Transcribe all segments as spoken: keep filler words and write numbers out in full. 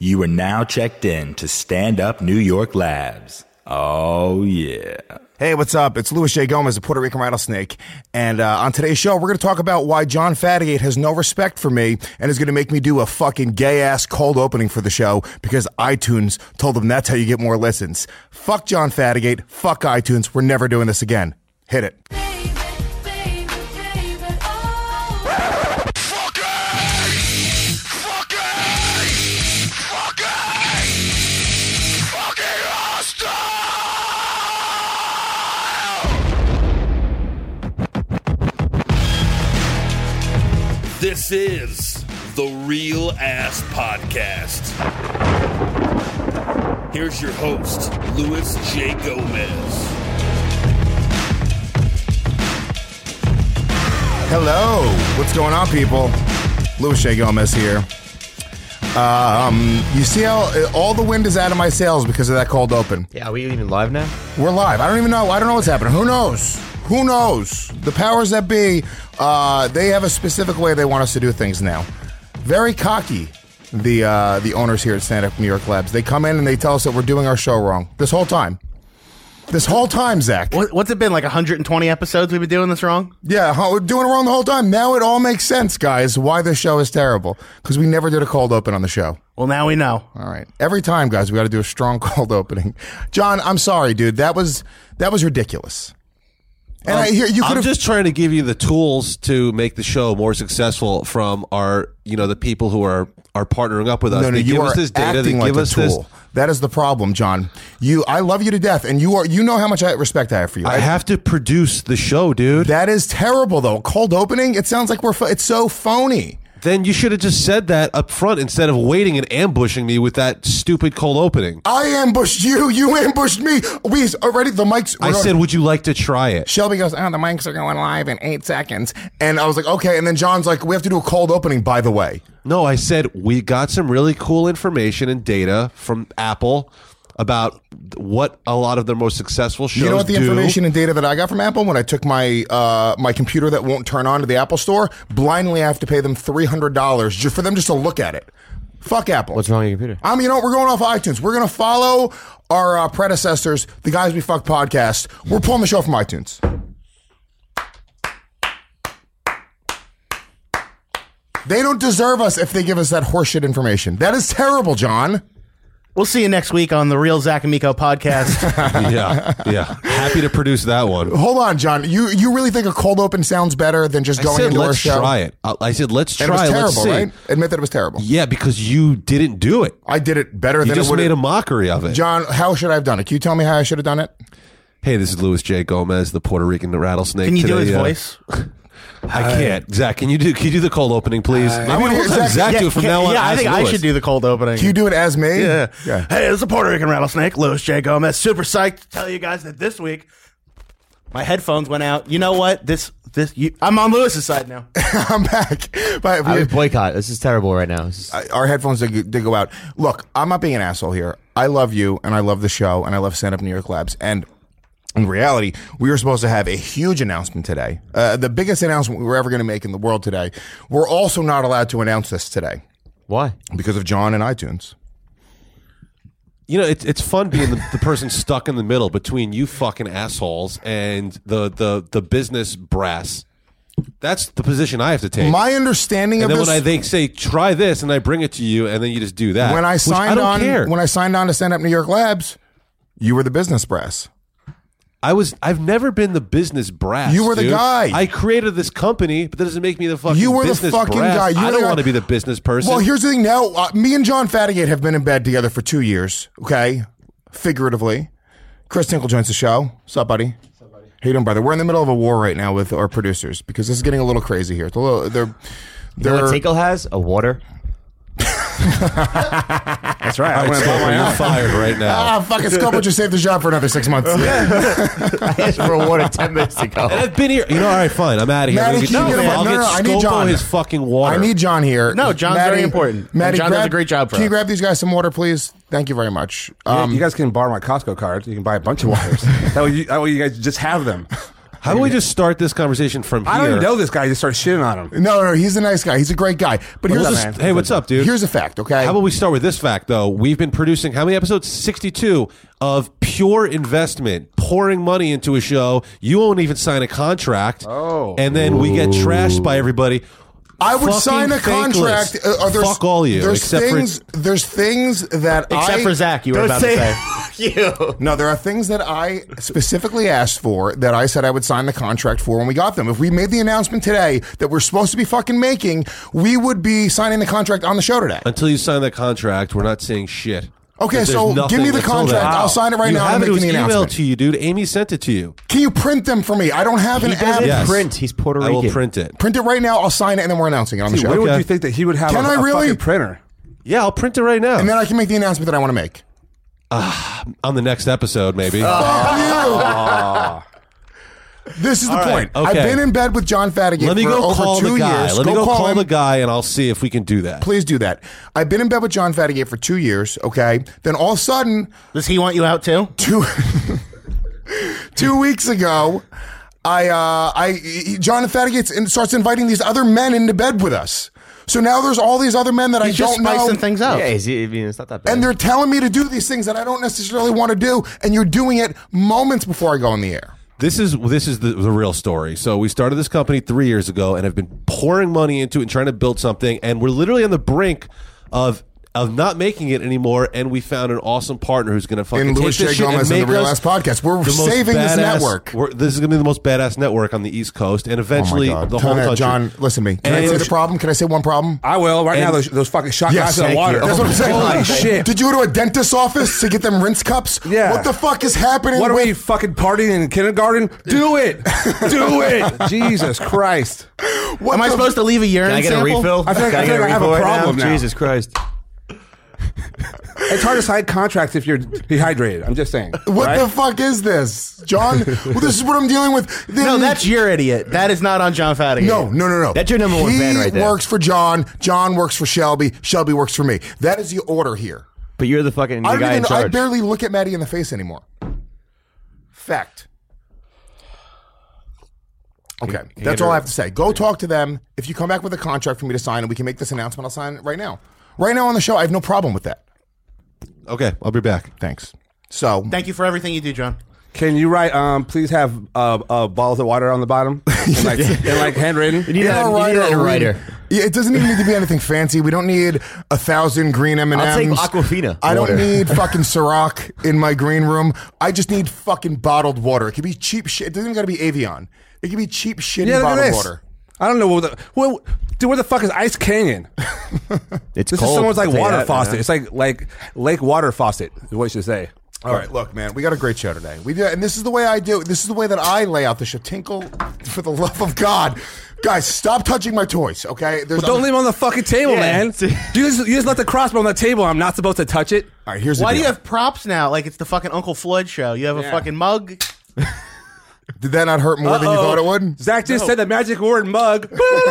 You are now checked in to Stand Up New York Labs. Oh, yeah. Hey, what's up? It's Luis J. Gomez, the Puerto Rican Rattlesnake. And uh, on today's show, we're going to talk about why John Fatigate has no respect for me and is going to make me do a fucking gay-ass cold opening for the show because iTunes told him that's how you get more listens. Fuck John Fatigate. Fuck iTunes. We're never doing this again. Hit it. This is the Real Ass Podcast. Here's your host, Luis J. Gomez. Hello. What's going on, people? Luis J. Gomez here. Um, you see how all the wind is out of my sails because of that cold open. Yeah, are we even live now? We're live. I don't even know. I don't know what's happening. Who knows? Who knows? The powers that be, uh, they have a specific way they want us to do things now. Very cocky, the uh, the owners here at Stand Up New York Labs. They come in and they tell us that we're doing our show wrong. This whole time. This whole time, Zach. What, what's it been, like one hundred twenty episodes we've been doing this wrong? Yeah, we're doing it wrong the whole time. Now it all makes sense, guys, why this show is terrible. Because we never did a cold open on the show. Well, now we know. All right. Every time, guys, we got to do a strong cold opening. John, I'm sorry, dude. That was that was ridiculous. And um, I hear you could I'm just trying to give you the tools to make the show more successful from our, you know, the people who are are partnering up with us. No, no, they you give are us this data. acting They like give a us tool. this. That is the problem, John. You, I love you to death, and you are. You know how much I respect I have for you. I have to produce the show, dude. That is terrible, though. Cold opening. It sounds like we're. Pho- it's so phony. Then you should have just said that up front instead of waiting and ambushing me with that stupid cold opening. I ambushed you. You ambushed me. We already the mics. I going, said, would you like to try it? Shelby goes, oh, the mics are going live in eight seconds. And I was like, okay. And then John's like, we have to do a cold opening, by the way. No, I said, we got some really cool information and data from Apple about what a lot of their most successful shows do. You know what the do. information and data that I got from Apple when I took my uh, my computer that won't turn on to the Apple Store? Blindly, I have to pay them three hundred dollars just for them just to look at it. Fuck Apple. What's wrong with your computer? Um, you know what? We're going off iTunes. We're going to follow our uh, predecessors, the Guys We Fuck podcast. We're pulling the show from iTunes. They don't deserve us if they give us that horseshit information. That is terrible, John. We'll see you next week on the Real Zach Amico podcast. yeah, yeah. Happy to produce that one. Hold on, John. You you really think a cold open sounds better than just I going said, into our let's show? try it. I I said, let's And try. it was Let's terrible, see. right? Admit that it was terrible. Yeah, because you didn't do it. I did it better You than just it would. made a mockery of it. John, how should I have done it? Can you tell me how I should have done it? Hey, this is Luis J. Gomez, the Puerto Rican rattlesnake. Can you do Today, his uh, voice? I can't. Zach, can you do? Can you do the cold opening, please? Maybe I wanna we'll hear have Zach- Zach yeah, do it from can- now on. yeah, I as think I Louis. should do the cold opening. Can you do it as me? Yeah. Yeah. Hey, this is a Puerto Rican rattlesnake, Luis J. Gomez. Super psyched to tell you guys that this week my headphones went out. You know what? This this you, I'm on Lewis's side now. I'm back. But I would boycott. This is terrible right now. This is- our headphones did, did go out. Look, I'm not being an asshole here. I love you, and I love the show, and I love Stand Up New York Labs. And in reality, we were supposed to have a huge announcement today. Uh, the biggest announcement we were ever going to make in the world today. We're also not allowed to announce this today Why? because of John and iTunes. You know, it's it's fun being the, the person stuck in the middle between you fucking assholes and the the the business brass. That's the position I have to take. My understanding and of then this, when I they say try this and I bring it to you and then you just do that. when I which signed I don't on, care. when I signed on to Stand Up New York Labs, you were the business brass. I was. I've never been the business brass. You were the dude. guy. I created this company, but that doesn't make me the fucking. You were the business fucking brass. guy. You were I the don't guy- want to be the business person. Well, here's the thing. Now, uh, me and John Fatigate have been in bed together for two years. Okay, figuratively. Chris Tinkle joins the show. What's up, buddy? What's up, buddy? How you doing, brother? We're in the middle of a war right now with our producers because this is getting a little crazy here. It's a little. They're. You They're. know what Tinkle has? A water. That's right. All right, Scopo, you're fired right now. Ah, fucking Scopo just saved the job for another six months. I asked for a water ten minutes ago. And I've been here. You know, all right, fine. I'm out of here. Maddie, I'm gonna can you get- get him? I'll No, get no, no, I need Scopo John. his fucking water. I need John here. No, John's very important. Maddie, And John grab, does a great job for Can you us. grab these guys some water, please? Thank you very much. Yeah, Um, you guys can borrow my Costco card. You can buy a bunch of waters. that way, you, that way you guys just have them. How about we just start this conversation from here? I don't even know this guy. Just start shitting on him. No, no, he's a nice guy. He's a great guy. But What's here's up, a, man? Hey, what's up, dude? Here's a fact, okay? How about we start with this fact, though? We've been producing how many episodes? sixty-two of pure investment, pouring money into a show. You won't even sign a contract. Oh. And then we get trashed by everybody. I would Fucking sign a thankless. contract. Uh, uh, there's, Fuck all you. There's except things. for There's things that Except I, for Zach, you were Don't about say to say. you. No, there are things that I specifically asked for that I said I would sign the contract for when we got them. If we made the announcement today that we're supposed to be fucking making, we would be signing the contract on the show today. until you sign that contract, we're not saying shit. Okay, But there's so nothing give me the until contract. then. I'll sign it right you now have and it. It make was the emailed announcement. to you, dude. Amy sent it to you. Can you print them for me? I don't have an He app. doesn't Yes. print. He's Puerto I Rican. will print it. Print it right now. I'll sign it, and then we're announcing it on the Dude, show. when would Okay. you think that he would have Can a, I a really? fucking printer? Yeah, I'll print it right now. And then I can make the announcement that I want to make. on the next episode, maybe. Fuck you. This is the All right, point. okay. I've been in bed with John Fatigate Let me for go over call two the guy. years. Let me Go go call him. the guy, and I'll see if we can do that. Please do that. I've been in bed with John Fatigate for two years, okay? Then all of a sudden, Does he want you out too? two two weeks ago, I uh I he- John Fatigate starts inviting these other men into bed with us. So now there's all these other men that He's I just don't know. spicing things up. Yeah, he's, I mean, it's not that bad. And they're telling me to do these things that I don't necessarily want to do, and you're doing it moments before I go on the air. This is this is the, the real story. So we started this company three years ago, and have been pouring money into it and trying to build something. And we're literally on the brink of of not making it anymore. And we found an awesome partner who's going to fucking In take Louis this J. shit and Gomez and the make Real us Ass Podcast. We're the most saving this badass- network. we're- this is going to be the most badass network on the East Coast, and eventually oh my God. the whole Tell me, country. John, listen to me. Can I And- say the problem? Can I say one problem? I will. Right And- now, those, those fucking shot Yes, glasses of thank water. That's what I'm saying. Holy shit. Did you go to a dentist's office to get them rinse cups? Yeah. What the fuck is happening? What are with- we fucking partying in kindergarten? Do it. Do it. Jesus Christ. What Am I the- supposed to leave a urine Can I get a sample? refill? I feel like- Can I feel get like I have a refill right problem now. Jesus Christ. It's hard to sign contracts if you're dehydrated. I'm just saying. What right? the fuck is this, John? Well, this is what I'm dealing with. No, that's your idiot. That is not on John Fatigate. no, no, no, no. That's your number one he fan right there. works for John. John works for Shelby. Shelby works for me. That is the order here. But you're the fucking the I don't guy in even. I charge. barely look at Maddie in the face anymore. Fact. Okay, that's all I have to say. Go talk to them. If you come back with a contract for me to sign and we can make this announcement, I'll sign it right now. Right now on the show, I have no problem with that. Okay, I'll be back. Thanks. So, Thank you for everything you do, John. Can you write, um, please have uh, uh, bottles of water on the bottom? And like, and like handwritten? You need Yeah, that, you writer, need that in a we- writer. Yeah, it doesn't even need to be anything fancy. We don't need a thousand green M and M's. I'll take Aquafina I don't water. need fucking Ciroc in my green room. I just need fucking bottled water. It could be cheap shit. It doesn't even got to be Avion. It could be cheap, shitty Yeah, look at bottled this. water. I don't know. What the, what, dude, where the fuck is Ice Canyon? It's This cold. is someone's like I'll tell you water that, faucet. man. It's like like lake water faucet is what you should say. All right, look, man, we got a great show today. We do, and this is the way I do. This is the way that I lay out the show. Tinkle, for the love of God, guys, stop touching my toys. Okay, There's But don't other- leave them on the fucking table, Yeah. man. You just, you just let the crossbow on the table. I'm not supposed to touch it. All right, here's the Why do deal. you have props now? Like it's the fucking Uncle Floyd show. You have a Yeah. fucking mug. Did that not hurt more than you Uh-oh. thought it would? Zach just said the magic word mug.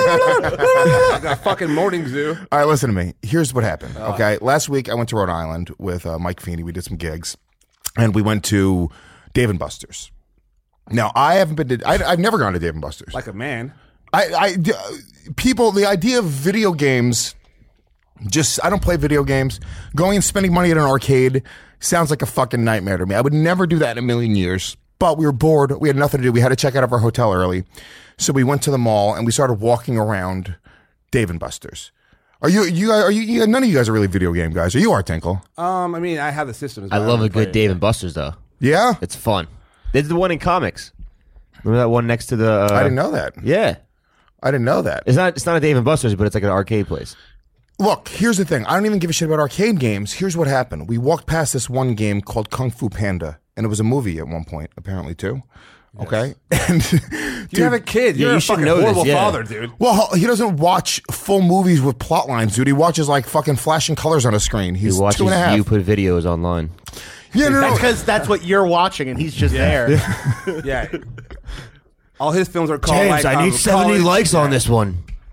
Got fucking morning zoo. All right, listen to me. Here's what happened. Uh. Okay, last week I went to Rhode Island with uh, Mike Feeney. We did some gigs, and we went to Dave and Buster's. Now I haven't been to. I, I've never gone to Dave and Buster's. Like a man. I, I, people, the idea of video games. Just, I don't play video games. Going and spending money at an arcade sounds like a fucking nightmare to me. I would never do that in a million years. But we were bored. We had nothing to do. We had to check out of our hotel early. So we went to the mall and we started walking around Dave and Buster's. Are you, you, are you, you none of you guys are really video game guys. Are you, Art Tinkle? Um, I mean, I have the systems. I but love don't a play good it. Dave and Buster's though. Yeah? It's fun. They did the one in comics. Remember that one next to the? Uh, I didn't know that. Yeah, I didn't know that. it's not. It's not a Dave and Buster's, but it's like an arcade place. Look, here's the thing. I don't even give a shit about arcade games. Here's what happened. We walked past this one game called Kung Fu Panda, and it was a movie at one point, apparently, too. Okay? And You have a kid. You're you a should fucking know this, horrible yeah. father, dude. well, he doesn't watch full movies with plot lines, dude. He watches like fucking flashing colors on a screen. He's He watches two and a half. you put videos online. yeah, no, no. That's because that's what you're watching, and he's just there. Yeah. All his films are called like um, college- likes on this one.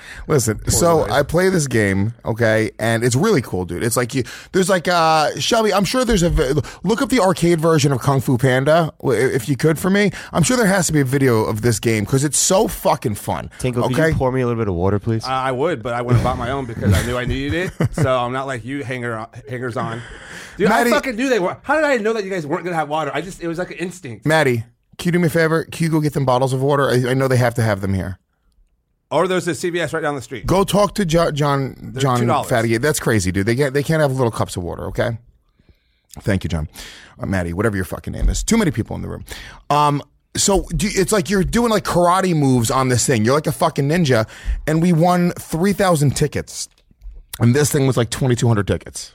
Listen, so I play this game, okay, and it's really cool, dude. It's like you, there's like uh, Shelby. I'm sure there's a vi- look up the arcade version of Kung Fu Panda if you could for me. I'm sure there has to be a video of this game because it's so fucking fun. Tinkle, okay? could you pour me a little bit of water, please? Uh, I would, but I went and bought my own because I knew I needed it. So I'm not like you, hanger hangers on. Dude, Maddie, I fucking knew they were. How did I know that you guys weren't gonna have water? I just it was like an instinct. Maddie, can you do me a favor? Can you go get them bottles of water? I, I know they have to have them here. Or there's a C V S right down the street. Go talk to Jo- John John two dollars. Fattigate. That's crazy, dude. They can't they can't have little cups of water, okay? Thank you, John. Uh, Maddie, whatever your fucking name is. Too many people in the room. Um, so do, it's like you're doing like karate moves on this thing. You're like a fucking ninja, and we won three thousand tickets, and this thing was like twenty-two hundred tickets,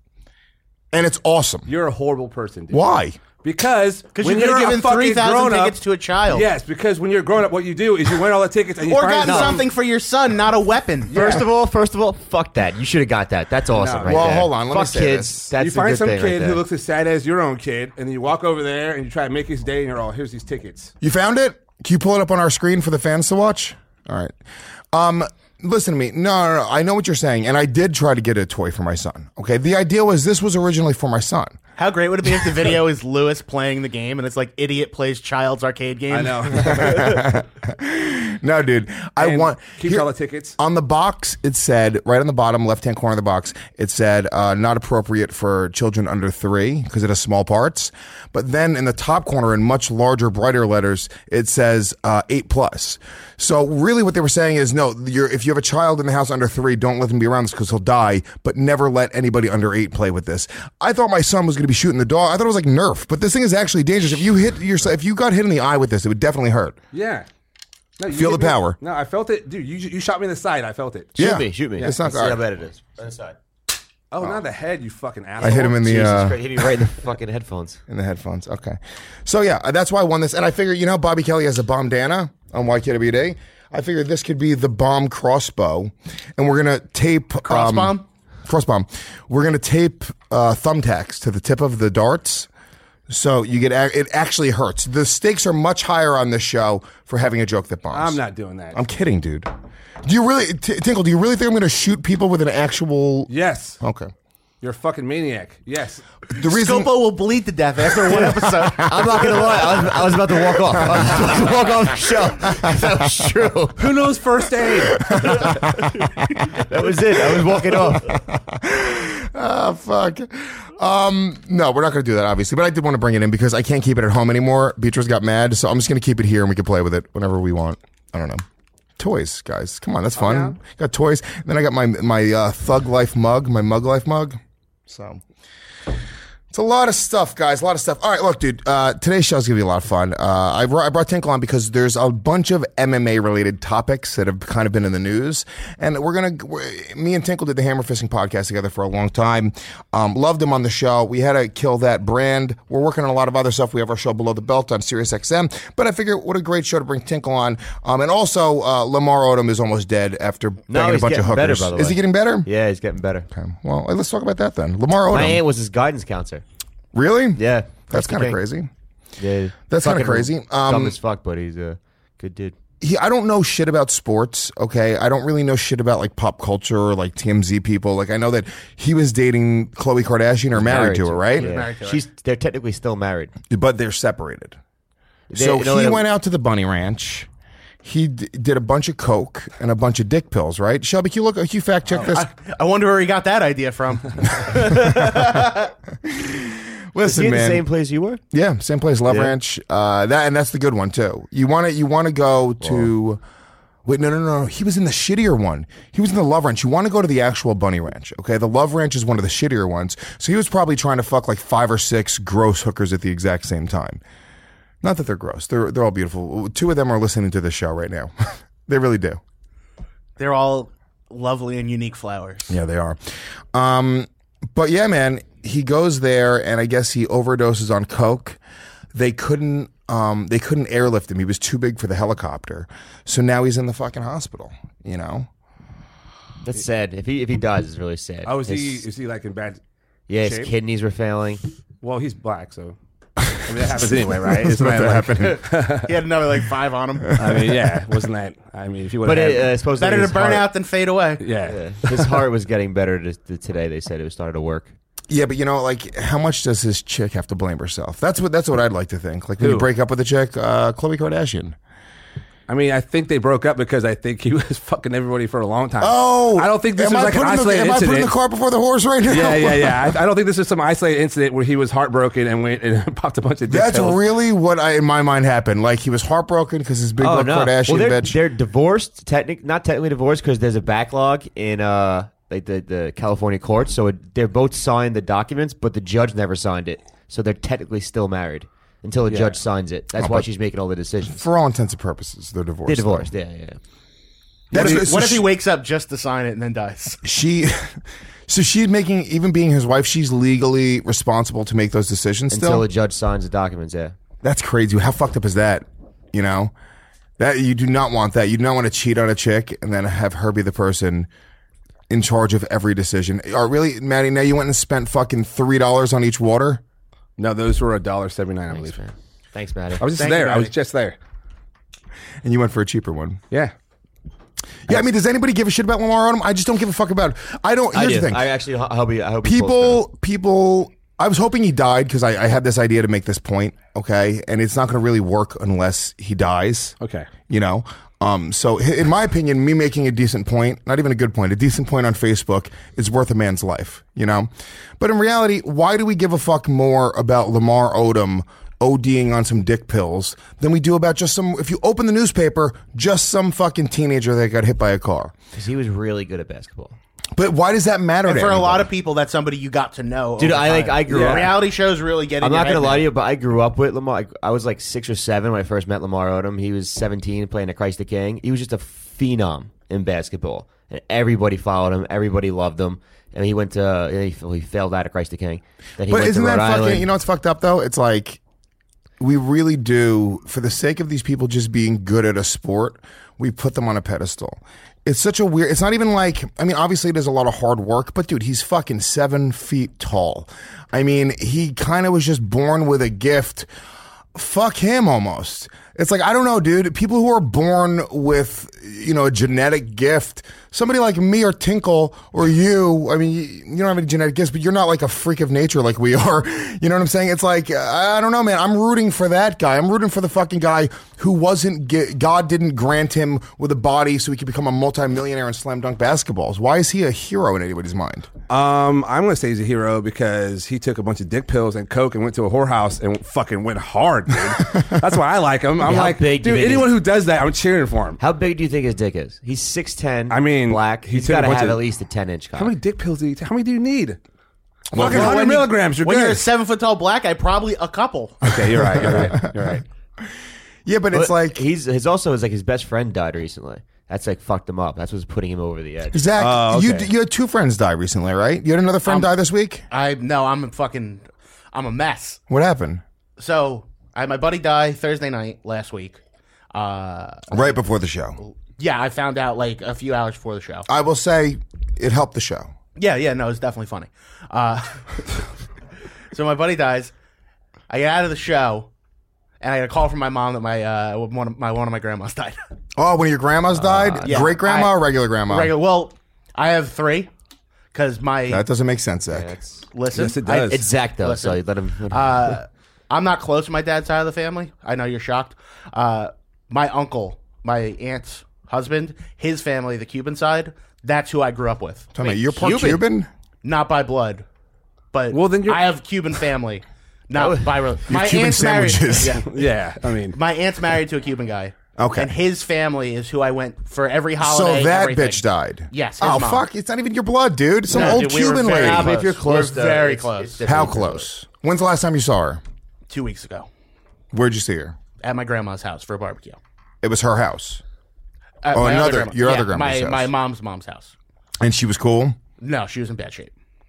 and it's awesome. You're a horrible person, dude. Why? Because Because when you could you're have a given fucking three thousand grown-up- tickets to a child. Yes, because when you're grown up, what you do is you win all the tickets and you Or find gotten out- something for your son, not a weapon. First of all, first of all, fuck that. You should have got that. That's awesome, No. right Well, there. hold on, let me fuck say kids. this. That's you a find good some thing kid right there. who looks as sad as your own kid, and then you walk over there and you try to make his day, and you're all, here's these tickets. You found it? Can you pull it up on our screen for the fans to watch? All right. Um, listen to me. No, no, no. I know what you're saying, and I did try to get a toy for my son. Okay. The idea was this was originally for my son. How great would it be if the video is Lewis playing the game and it's like idiot plays child's arcade game? I know. No, dude. I And want keeps here- all the tickets. on the box. It said right on the bottom left hand corner of the box. It said uh, not appropriate for children under three because it has small parts. But then in the top corner, in much larger, brighter letters, it says uh, eight plus. So really, what they were saying is no. You're, if you have a child in the house under three, don't let them be around this because he'll die. But never let anybody under eight play with this. I thought my son was going to be shooting the dog. I thought it was like Nerf, but this thing is actually dangerous. If you hit yourself, if you got hit in the eye with this, it would definitely hurt. Yeah. No, you Feel hit the me- power. No, I felt it. Dude, you you shot me in the side. I felt it. Shoot Yeah. me, shoot me. It's not Let's see hard. how bad it is. Other side. Oh, not the head, you fucking asshole. I hit him in the Jesus uh, Christ, hit me right in the fucking headphones. in the headphones. Okay. So yeah, that's why I won this. And I figured, you know, Bobby Kelly has a bombdana on Y K W D. I figured this could be the bomb crossbow. And we're going to tape... Crossbomb? Um, crossbomb. We're going to tape uh, thumbtacks to the tip of the darts. So you get... It actually hurts. The stakes are much higher on this show for having a joke that bombs. I'm not doing that. I'm kidding, dude. Do you really... T- Tinkle, do you really think I'm going to shoot people with an actual... yes. Okay. You're a fucking maniac. Yes. The reason... Scopo will bleed to death after one episode. I'm not gonna lie. I was, I was about to walk off. I was about to walk off the show. That was true. Who knows first aid? That was it. I was walking off. Ah, fuck. Um, no, we're not going to do that, obviously. But I did want to bring it in because I can't keep it at home anymore. Beatrice got mad, so I'm just going to keep it here and we can play with it whenever we want. I don't know. Toys, guys. Come on, that's fun. yeah. Got toys. Then I got my my uh, Thug Life mug, my Mug Life mug. So... It's a lot of stuff, guys. A lot of stuff. All right, look, dude. Uh, today's show's gonna be a lot of fun. Uh, I, brought, I brought Tinkle on because there's a bunch of M M A related topics that have kind of been in the news, and we're gonna. We're, me and Tinkle did the Hammer Fisting podcast together for a long time. Um, loved him on the show. We had to kill that brand. We're working on a lot of other stuff. We have our show Below the Belt on Sirius X M, but I figure what a great show to bring Tinkle on. Um, and also, uh, Lamar Odom is almost dead after banging a he's bunch of getting hookers. better, by the Is he way. getting better? Yeah, he's getting better. Okay. Well, let's talk about that then. Lamar Odom. My aunt was his guidance counselor. Really? Yeah, That's the kind of king. crazy. Yeah, That's kinda Fucking crazy. Um, dumb as fuck, but he's a good dude. He, I don't know shit about sports, okay? I don't really know shit about like pop culture or like T M Z people. Like I know that he was dating Khloe Kardashian or married, to her, right? Yeah. Married to her. She's they're technically still married. But they're separated. They- so you know, he they- went out to the bunny ranch. He d- did a bunch of coke and a bunch of dick pills, right? Shelby, can you look? Can you fact check this? I, I wonder where he got that idea from. Was Listen, he in man. the same place you were? Yeah, same place, Love Yeah. Ranch. Uh, that and that's the good one too. You want to you want to go to. Wait, no, no, no. He was in the shittier one. He was in the Love Ranch. You want to go to the actual Bunny Ranch, okay? The Love Ranch is one of the shittier ones. So he was probably trying to fuck like five or six gross hookers at the exact same time. Not that they're gross. They're they're all beautiful. Two of them are listening to this show right now. They really do. They're all lovely and unique flowers. Yeah, they are. Um, but yeah, man, he goes there and I guess he overdoses on coke. They couldn't um, they couldn't airlift him. He was too big for the helicopter. So now he's in the fucking hospital, you know? That's sad. If he if he dies, it's really sad. Oh, is he His- is he like in bad? Yeah, shape? his kidneys were failing. Well, he's black, so I mean, that happens anyway, right? It's not happening. He had another like five on him. I mean, yeah, wasn't that? I mean, if you would But have, it, uh, supposedly Better to his burn heart- out than fade away. yeah. Yeah. His heart was getting better to, to today. They said it was starting to work. Yeah, but you know, like, how much does this chick have to blame herself? That's what that's what I'd like to think. Like, when you Who? break up with a chick, uh, Khloe Kardashian. I mean, I think they broke up because I think he was fucking everybody for a long time. Oh, I don't think this am was I like an putting the- isolated Am I incident. putting the cart before the horse right now? Yeah, yeah, yeah. I, I don't think this is some isolated incident where he was heartbroken and went and popped a bunch of dick That's pills. really what I, in my mind, happened. Like, he was heartbroken because his big butt Kardashian well, they're, bitch. they're divorced. Technic, not technically divorced because there's a backlog in uh like the, the California courts. So it, they're both signed the documents, but the judge never signed it. So they're technically still married until the Yeah. judge signs it. That's Oh, why but- she's making all the decisions. For all intents and purposes, they're divorced. They're divorced. Yeah, yeah. What, That's- if, so what if he she- wakes up just to sign it and then dies? She, so she's making, even being his wife, she's legally responsible to make those decisions Until still? the judge signs the documents. Yeah. That's crazy. How fucked up is that? You know? That you do not want that. You do not want to cheat on a chick and then have her be the person in charge of every decision. Or really, Maddie, now you went and spent fucking three dollars on each water? No, those were a dollar seventy nine, I Thanks, believe. man. Thanks, Maddie. I was just Thank you, there. I was Maddie. just there. And you went for a cheaper one. Yeah. Yeah, I mean, does anybody give a shit about Lamar Odom? I just don't give a fuck about it. I don't. I Here's do. the thing. I actually I hope he, I hope he pulls people people I was hoping he died because I, I had this idea to make this point, okay, and it's not going to really work unless he dies. Okay. You know, um so h- in my opinion, me making a decent point, not even a good point, a decent point on Facebook is worth a man's life, you know. But in reality, why do we give a fuck more about Lamar Odom ODing on some dick pills than we do about just some, if you open the newspaper, just some fucking teenager that got hit by a car? because he was really good at basketball. But why does that matter And to for a lot anybody? of people, that's somebody you got to know. Dude, over I, like, time. I grew up- Reality shows really get in I'm your not head gonna now. lie to you, but I grew up with Lamar. I was like six or seven when I first met Lamar Odom. He was seventeen, playing at Christ the King. He was just a phenom in basketball, and everybody followed him. Everybody loved him. And he went to he, he failed out at Christ the King. Then he But went isn't to Rhode that fucking, Island. you know what's fucked up though? It's like, we really do, for the sake of these people just being good at a sport, we put them on a pedestal. It's such a weird, it's not even like, I mean, obviously there's a lot of hard work, but dude, he's fucking seven feet tall. I mean, he kind of was just born with a gift. Fuck him almost. It's like, I don't know, dude. People who are born with, you know, a genetic gift, somebody like me or Tinkle or you, I mean, you, you don't have any genetic gifts, but you're not like a freak of nature like we are. You know what I'm saying? It's like, I, I don't know, man. I'm rooting for that guy. I'm rooting for the fucking guy who wasn't, ge- God didn't grant him with a body so he could become a multimillionaire in slam dunk basketballs. Why is he a hero in anybody's mind? Um, I'm gonna say he's a hero because he took a bunch of dick pills and coke and went to a whorehouse and fucking went hard, dude. That's why I like him. I'm How like, big do you dude, think anyone his- who does that, I'm cheering for him. How big do you think his dick is? He's six ten. I mean, black. he He's took a got to bunch have of- at least a ten inch cock. How many dick pills do you take? How many do you need? Well, Fucking well, one hundred when you- milligrams. You're when good. you're a seven foot tall black guy, probably a couple. Okay, you're right. You're right. You're right. Yeah, but it's But like, he's his also is like his best friend died recently. That's like fucked him up. That's what's putting him over the edge. Zach, Oh, you, okay. you had two friends die recently, right? You had another friend die this week? I no, I'm a fucking, I'm a mess. What happened? So I had my buddy die Thursday night last week. Uh, Right before the show. yeah, I found out like a few hours before the show. I will say it helped the show. Yeah, yeah, no, it's definitely funny. Uh, so my buddy dies. I get out of the show, and I get a call from my mom that my uh, one of my one of my grandmas died. Oh, when your grandmas died? yeah, Great grandma I- or regular grandma? Regular. Well, I have three because my That doesn't make sense, Zach. That's, listen. Yes, it I- does. it's Zach though, Listen, so you let him. uh, I'm not close to my dad's side of the family. I know you're shocked. Uh, my uncle, my aunt's husband, his family, the Cuban side, that's who I grew up with. Tell me, you're part Cuban? Not by blood, but Well, then you're- I have Cuban family. Not by re- my Cuban aunt's married. sandwiches. Yeah. Yeah, I mean, My aunt's married to a Cuban guy. Okay. And his family is who I went for every So holiday. that everything. bitch died. Yes, his Oh, mom. fuck. It's not even your blood, dude. Some No, old dude, we were Cuban very lady. Yeah, but if you're close. close, We're though, very it's- close. it's different. How close? When's the last time you saw her? Two weeks ago Where'd you see her? at my grandma's house for a barbecue. It was her house. At Oh, my another- other grandma- your yeah, other grandma's my, house. My mom's mom's house. And she was cool? No, she was in bad shape.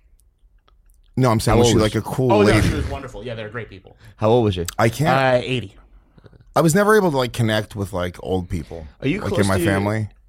No, I'm saying, How was she old like was a cool Oh, no, lady? she was wonderful. Yeah, they're great people. How old was she? I can't. Uh, eighty. I was never able to like connect with like old people. Are you like close in my to your- family?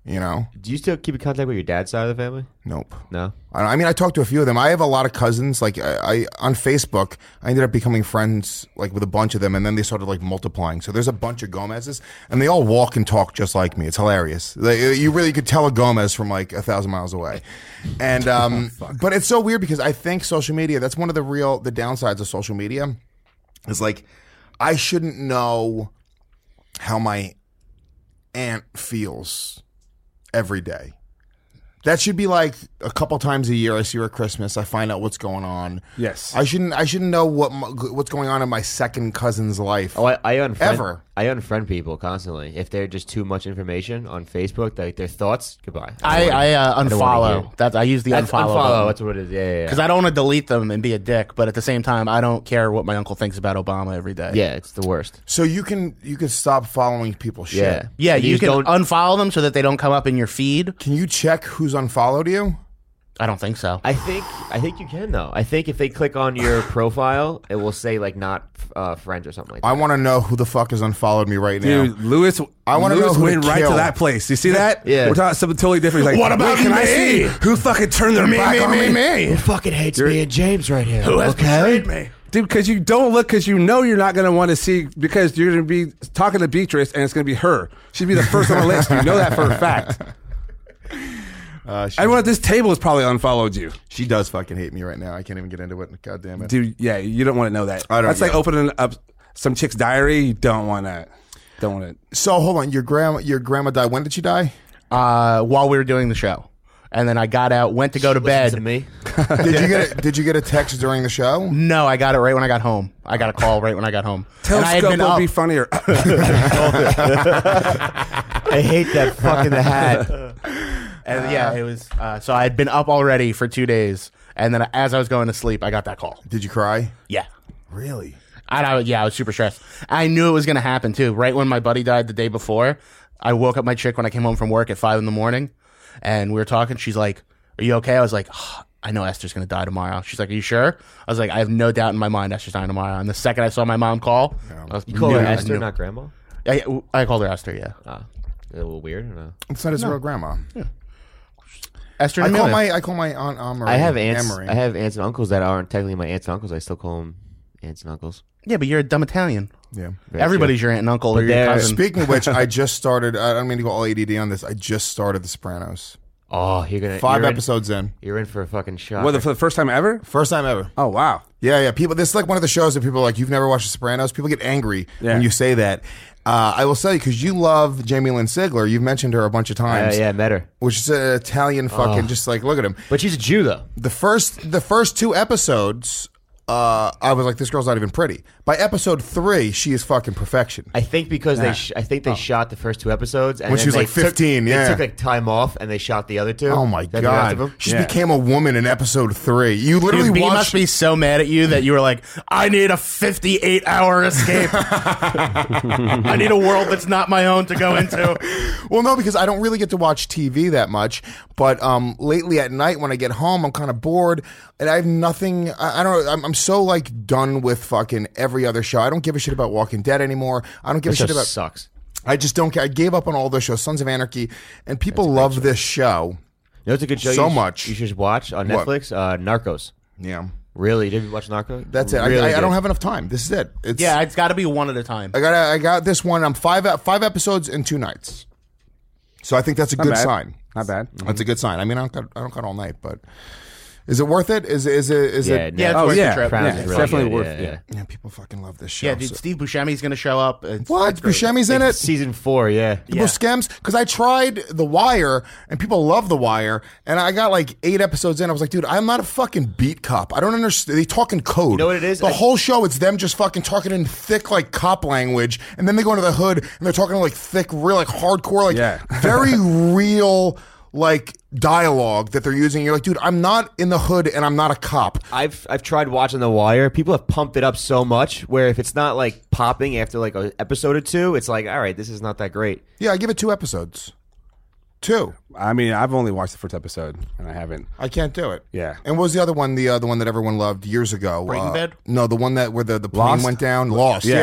You know? Do you still keep in contact with your dad's side of the family? Nope. No. I I mean, I talked to a few of them. I have a lot of cousins. Like, I, I on Facebook, I ended up becoming friends like with a bunch of them, and then they started like multiplying. So there's a bunch of Gomez's, and they all walk and talk just like me. It's hilarious. Like, you really could tell a Gomez from like a thousand miles away. And um, but it's so weird because I think social media. That's one of the real the downsides of social media. Is like, I shouldn't know how my aunt feels every day. That should be like a couple times a year. I see her at Christmas. I find out what's going on. Yes. I shouldn't. I shouldn't know what my, what's going on in my second cousin's life. Oh, I, I unfriend. Ever. I unfriend people constantly if they're just too much information on Facebook. Like their thoughts. Goodbye. I, I uh, I don't wanna hear. unfollow. That I use the That's unfollow. unfollow. button. That's what it is. Yeah, yeah. Because I don't want to delete them and be a dick, but at the same time, I don't care what my uncle thinks about Obama every day. Yeah, it's the worst. So you can you can stop following people's shit. Yeah. Yeah, You you just can don't- unfollow them so that they don't come up in your feed. Can you check who's unfollowed you? I don't think so. I think I think you can though. I think if they click on your profile, it will say like not uh, friends or something like that. I want to know who the fuck has unfollowed me right now. Dude, Lewis, I wanna Lewis know who went to right kill. to that place. You see that? Yeah. We're talking something totally different. He's like, What about wait, can I me? see who fucking turned their back on me? Who fucking hates me and James right here? Who has okay? betrayed me? Dude, because you don't look, because you know you're not going to want to see, because you're going to be talking to Beatrice and it's going to be her. She'd be the first on the list. You know that for a fact. Uh, she, Everyone at this table has probably unfollowed you. she does fucking hate me right now. I can't even get into it. God damn it. Dude, yeah, you don't want to know that. I don't- That's like yeah. opening up some chick's diary. You don't want to. Don't want to. So hold on. Your grandma your grandma died. When did she die? Uh, while we were doing the show, and then I got out, went to go to bed. Listen to me. Did you get a, did you get a text during the show? No, I got it right when I got home. I got a call right when I got home. Tell And I had Scope been would up. be funnier. I hate that fucking the hat. And yeah, it was. Uh, so I had been up already for two days, and then as I was going to sleep, I got that call. Did you cry? Yeah. Really? I, I yeah, I was super stressed. I knew it was going to happen too. Right when my buddy died the day before, I woke up my chick when I came home from work at five in the morning, and we were talking. She's like, "Are you okay?" I was like, oh, "I know Esther's going to die tomorrow." She's like, "Are you sure?" I was like, "I have no doubt in my mind Esther's dying tomorrow." And the second I saw my mom call, I was, You call her knew- I Esther, knew. not Grandma? I, I called her Esther. Yeah, Ah, a little weird. Or no? It's not his real grandma. Esther. I and call Amelia. my I call my aunt Amory. I have aunts. Amory. I have aunts and uncles that aren't technically my aunts and uncles. I still call them aunts and uncles. Yeah, but you're a dumb Italian. Yeah. Very Everybody's your aunt and uncle or your they're- cousin. Speaking of which, I just started. I don't mean to go all A D D on this. I just started The Sopranos. Oh, you're gonna Five you're episodes in. In, you're in for a fucking shock. What, for the first time ever? First time ever. Oh, wow. Yeah, yeah. People, this is like one of the shows that people are like, you've never watched The Sopranos. People get angry Yeah. when you say that. Uh, I will say, because you love Jamie Lynn Sigler, you've mentioned her a bunch of Uh, times. yeah, I met her. Which is an Italian fucking, just like, look at him. But she's a Jew though. The first, the first two episodes, uh, I was like, this girl's not even pretty. By episode three, she is fucking perfection. I think because they, sh- I think they shot the first two episodes, and When then she was they like fifteen, took, yeah. they took like time off, and they shot the other two. Oh my Then the rest of god, them. she Yeah. became a woman in episode three. You literally Dude, B watched. must be so mad at you that you were like, I need a fifty-eight hour escape. I need a world that's not my own to go into. Well, no, because I don't really get to watch T V that much. But um, lately at night when I get home, I'm kind of bored, and I have nothing. I, I don't know. I'm, I'm so like done with fucking every other show. I don't give a shit about Walking Dead anymore. I don't give That a shit show about. sucks. I just don't care. I gave up on all those shows. Sons of Anarchy, and people love this show. You know, it's a good show. So you sh- much. You should watch on What? Netflix. Uh, Narcos. Yeah, Really? Did you watch Narcos? that's it. Really I, I, I good. don't have enough time. This is it. It's, Yeah, it's got to be one at a time. I got I got this one. I'm five five episodes in two nights. So I think that's a good bad. sign. Not bad. That's a good sign. I mean, I don't got I don't got all night, but is it worth it? Is is it is Yeah, it? Yeah, it's Oh, worth yeah. the trip. Crowns Yeah, is it's really definitely good, worth yeah, it. yeah. Yeah, people fucking love this show. Yeah, dude, So- Steve Buscemi's going to show up. It's, What? it's great. Buscemi's in it? Season four, yeah. The Buscemi's? Because I tried The Wire, and people love The Wire, and I got like eight episodes in. I was like, dude, I'm not a fucking beat cop. I don't understand. They talk in code. You know what it is? The I- whole show, it's them just fucking talking in thick like cop language, and then they go into the hood and they're talking like thick, real like hardcore, like Yeah. very real like dialogue that they're using. You're like, dude, I'm not in the hood and I'm not a cop. I've I've tried watching The Wire. People have pumped it up so much where if it's not like popping after like an episode or two, it's like, all right, this is not that great. Yeah, I give it two episodes. Two. I mean, I've only watched the first episode, and I haven't. I can't do it. Yeah. And what was the other one? The uh, the one that everyone loved years ago. Breaking uh, Bad? No, the one that where the, the plane Lost? went down. Lost. Yeah. Yeah.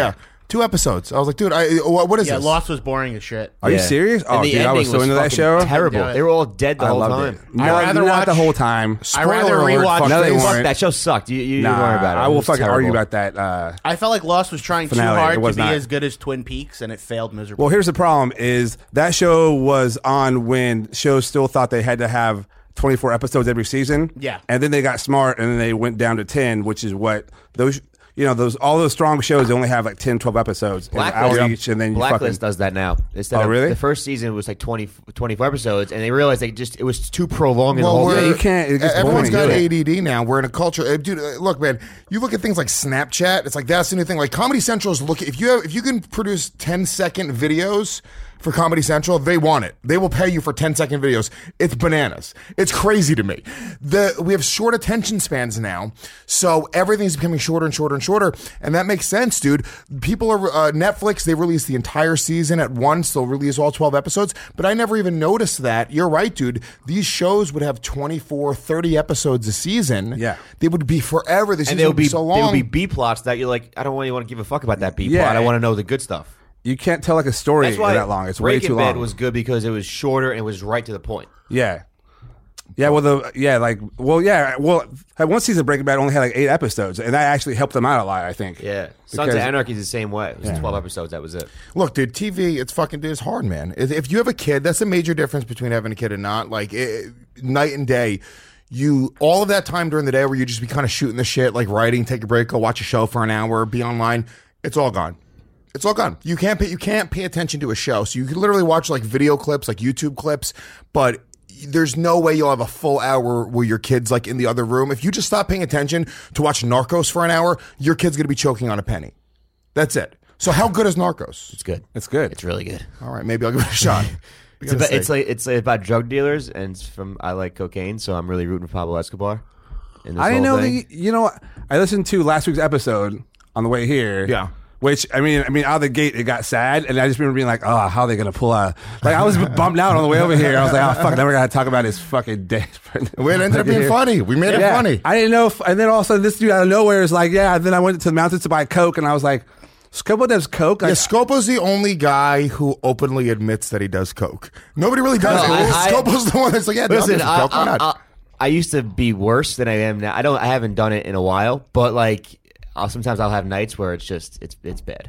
Two episodes. I was like, dude, I, what, what is Yeah, this? Lost was boring as shit. Are you Yeah. serious? And Oh, the dude, I was ending so into that fucking show. Terrible. Yeah. They were all dead the I whole loved time. it. No, I'd rather not watch- the whole time. I'd rather Spoiler alert, rewatch fuck No, they face. weren't. That show sucked. You, you, you Nah, don't worry about it. I It will was fucking terrible. argue about that. Uh, I felt like Lost was trying Finale, too hard it to was be not. as good as Twin Peaks, and it failed miserably. well, here's the problem: is that show was on when shows still thought they had to have twenty-four episodes every season. Yeah. and then they got smart, and then they went down to ten, which is what those. You know, those all those strong shows they only have like ten, twelve episodes, an Blacklist, hour each, and then you Blacklist fucking. does that now. Instead Oh, of really? the first season was like twenty, twenty-four episodes, and they realized they just it was too prolonging. Well, the whole we're- thing. you can't- it gets everyone's boring. got Yeah. A D D now. We're in a culture, uh, dude. uh, Look, man, you look at things like Snapchat. It's like that's the new thing. Like Comedy Central is looking. If you have, if you can produce ten second videos for Comedy Central, they want it. They will pay you for ten second videos. It's bananas. It's crazy to me. The we have short attention spans now, so everything's becoming shorter and shorter and shorter, and that makes sense, dude. People are uh, Netflix. They release the entire season at once. They'll release all twelve episodes, but I never even noticed that. You're right, dude. These shows would have twenty-four, thirty episodes a season. Yeah. They would be forever. This and season they would would be be so they long. would be B plots that you're like, I don't want anyone to give a fuck about that B Yeah. plot. I want to know the good stuff. You can't tell like a story That's why that long. It's way Breaking too Bad long. was good because it was shorter and it was right to the point. Yeah. Yeah, well, the yeah, like, well, yeah, well, had one season of Breaking Bad only had like eight episodes, and that actually helped them out a lot, I think. Yeah, Sons Because- of Anarchy is the same way. It was Yeah. twelve episodes. That was it. Look, dude, T V, it's fucking, dude, it's hard, man. If if you have a kid, that's a major difference between having a kid and not. Like, it, night and day. You, all of that time during the day where you just be kind of shooting the shit, like writing, take a break, go watch a show for an hour, be online, it's all gone. It's all gone. You can't pay, you can't pay attention to a show. So you can literally watch like video clips, like YouTube clips, but there's no way you'll have a full hour where your kid's like in the other room. If you just stop paying attention to watch Narcos for an hour, your kid's going to be choking on a penny. That's it. So how good is Narcos? It's good. It's good. It's really good. All right, maybe I'll give it a shot. It's, about, it's like it's about drug dealers, and it's from I like cocaine, so I'm really rooting for Pablo Escobar. In this I didn't whole know thing. the, you know what? I listened to last week's episode on the way here. Yeah. Which I mean, I mean, out of the gate it got sad, and I just remember being like, "Oh, how are they gonna pull out?" Like I was bummed out on the way over here. I was like, "Oh fuck, now we're gonna talk about his fucking day." It ended up being funny. We made it Yeah. funny. I didn't know, if, and then all of a sudden this dude out of nowhere is like, "Yeah." And then I went to the mountains to buy Coke, and I was like, "Scopo does Coke?" Like, Yeah, Scopo's the only guy who openly admits that he does coke. Nobody really does No, it. I- I- Scopo's the one that's like, yeah, Listen, no, I, coke, why I, not? I, I used to be worse than I am now. I don't. I haven't done it in a while, but like, I'll, sometimes I'll have nights where it's just it's it's bad.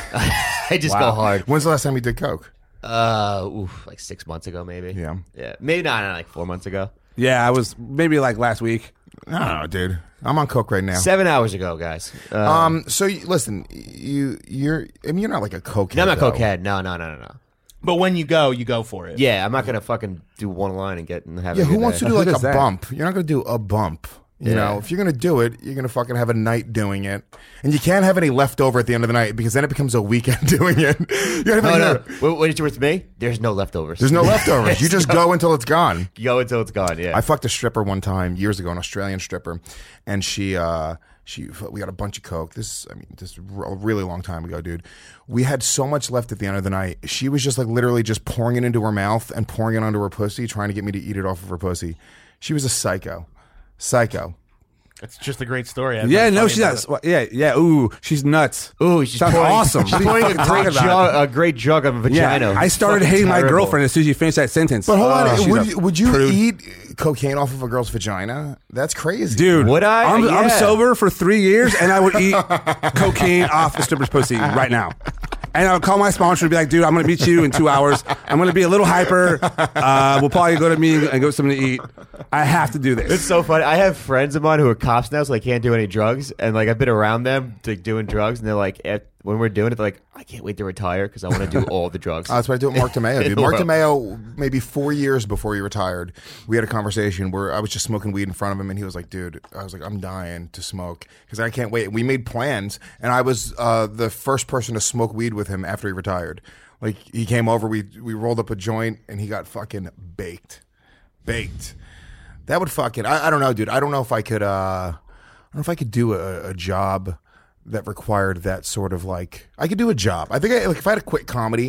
I just go hard. When's the last time you did coke? Uh, oof, like six months ago, maybe. Yeah. yeah, maybe not, not like four months ago. yeah, I was maybe like last week. I don't know, dude. I'm on coke right now. Seven hours ago, guys. Uh, Um, so you, listen, you you're I mean you're not like a cokehead. no, I'm not though. cokehead. No, no, no, no, no. But when you go, you go for it. Yeah, I'm not gonna fucking do one line and get and have. Yeah, a who good wants day. to do Who like a does that? bump? You're not going to do a bump. You Yeah. know, if you're going to do it, you're going to fucking have a night doing it. And you can't have any leftover at the end of the night because then it becomes a weekend doing it. You gotta No, make no. it- What, what is it with me? There's no leftovers. There's no leftovers. You just go until it's gone. You go until it's gone. Yeah. I fucked a stripper one time years ago, an Australian stripper, and she, uh, she, we got a bunch of coke. This, I mean, this is a really long time ago, dude. We had so much left at the end of the night. She was just like literally just pouring it into her mouth and pouring it onto her pussy, trying to get me to eat it off of her pussy. She was a psycho, psycho. It's just a great story. I've Yeah, been no, funny she's about not. it. well, Yeah, yeah. Ooh, she's nuts. Ooh, she's Sounds pouring, awesome. She's What are you pouring a fucking great talking about? jug, a great jug of a Yeah, vagina. I started Fucking hating my terrible. girlfriend as soon as you finished that sentence. But hold Oh, on, she's would a you, would you prude. eat cocaine off of a girl's vagina? That's crazy, Dude, Would I? I'm, I'm Yeah. sober for three years, and I would eat cocaine off a stripper's pussy right now. And I would call my sponsor and be like, dude, I'm going to meet you in two hours. I'm going to be a little hyper. Uh, we'll probably go to me and go something to eat. I have to do this. It's so funny. I have friends of mine who are cops now, so they can't do any drugs. And like I've been around them like, doing drugs, and they're like, eh, when we're doing it, they're like, I can't wait to retire because I want to do all the drugs. Oh, that's what I do with Mark DeMeo, dude. In Mark the world. DeMeo, maybe four years before he retired, we had a conversation where I was just smoking weed in front of him, and he was like, dude, I was like, I'm dying to smoke because I can't wait. We made plans, and I was uh, the first person to smoke weed with him after he retired. Like, he came over, we we rolled up a joint, and he got fucking baked. Baked. That would fucking, I, I don't know, dude. I don't know if I could, uh, I don't know if I could do a, a job that required that sort of like, I could do a job. I think I, like if I had to quit comedy,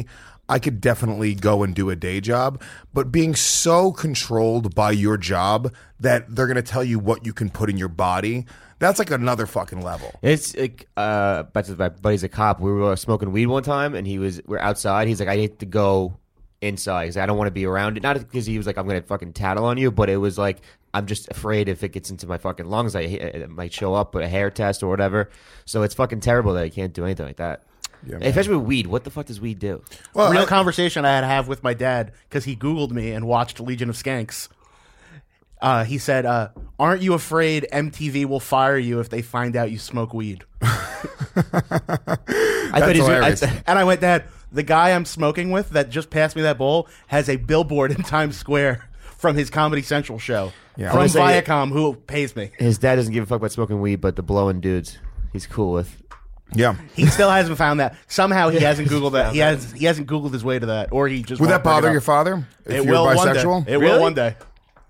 I could definitely go and do a day job. But being so controlled by your job that they're going to tell you what you can put in your body, that's like another fucking level. It's like, uh, but my buddy's a cop. We were smoking weed one time, and he was, we're outside. He's like, I need to go inside because I don't want to be around it. Not because he was like, I'm going to fucking tattle on you, but it was like, I'm just afraid if it gets into my fucking lungs, I, it might show up with a hair test or whatever. So it's fucking terrible that I can't do anything like that. Yeah, especially with weed. What the fuck does weed do? Well, real I, conversation I had to have with my dad because he Googled me and watched Legion of Skanks. Uh, he said, uh, aren't you afraid M T V will fire you if they find out you smoke weed? I thought he's hilarious. I, and I went, Dad, the guy I'm smoking with that just passed me that bowl has a billboard in Times Square from his Comedy Central show. Yeah. From Viacom, who pays me. His dad doesn't give a fuck about smoking weed, but the blowing dudes, he's cool with. Yeah, he still hasn't found that. Somehow he hasn't Googled that. He has. He hasn't Googled his way to that, or he just. Would that bother your father? If it you're will bisexual? One day. It really? will one day.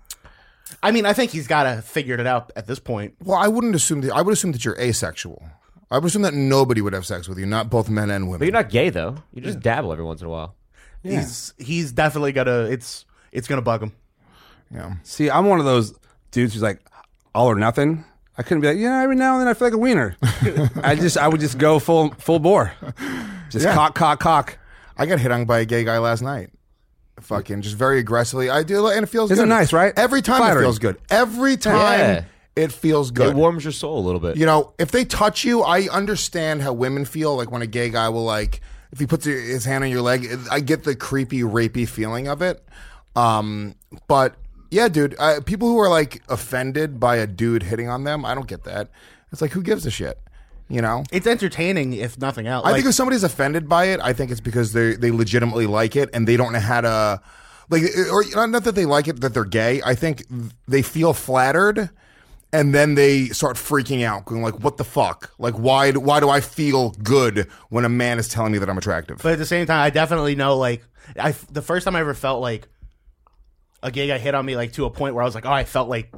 I mean, I think he's got to figured it out at this point. Well, I wouldn't assume that. I would assume that you're asexual. I would assume that nobody would have sex with you, not both men and women. But you're not gay though. You just yeah. dabble every once in a while. Yeah. He's he's definitely gonna. It's it's gonna bug him. Yeah. See, I'm one of those dudes who's like all or nothing. I couldn't be like, yeah, every now and then I feel like a wiener. I just, I would just go full, full bore, just yeah. cock, cock, cock. I got hit on by a gay guy last night. Fucking just very aggressively. I do, and it feels Isn't good. Isn't it nice, right? Every time Flattering. It feels good. Every time yeah. it feels good. It warms your soul a little bit. You know, if they touch you, I understand how women feel. Like when a gay guy will like, if he puts his hand on your leg, I get the creepy, rapey feeling of it. Um, but. Yeah, dude. Uh, people who are like offended by a dude hitting on them, I don't get that. It's like, who gives a shit? You know? It's entertaining, if nothing else. I like, think if somebody's offended by it, I think it's because they they legitimately like it and they don't know how to, like, or not that they like it, that they're gay. I think they feel flattered, and then they start freaking out, going like, "What the fuck? Like, why? Why do I feel good when a man is telling me that I'm attractive?" But at the same time, I definitely know, like, I the first time I ever felt like a gay guy hit on me, like to a point where I was like, oh, I felt like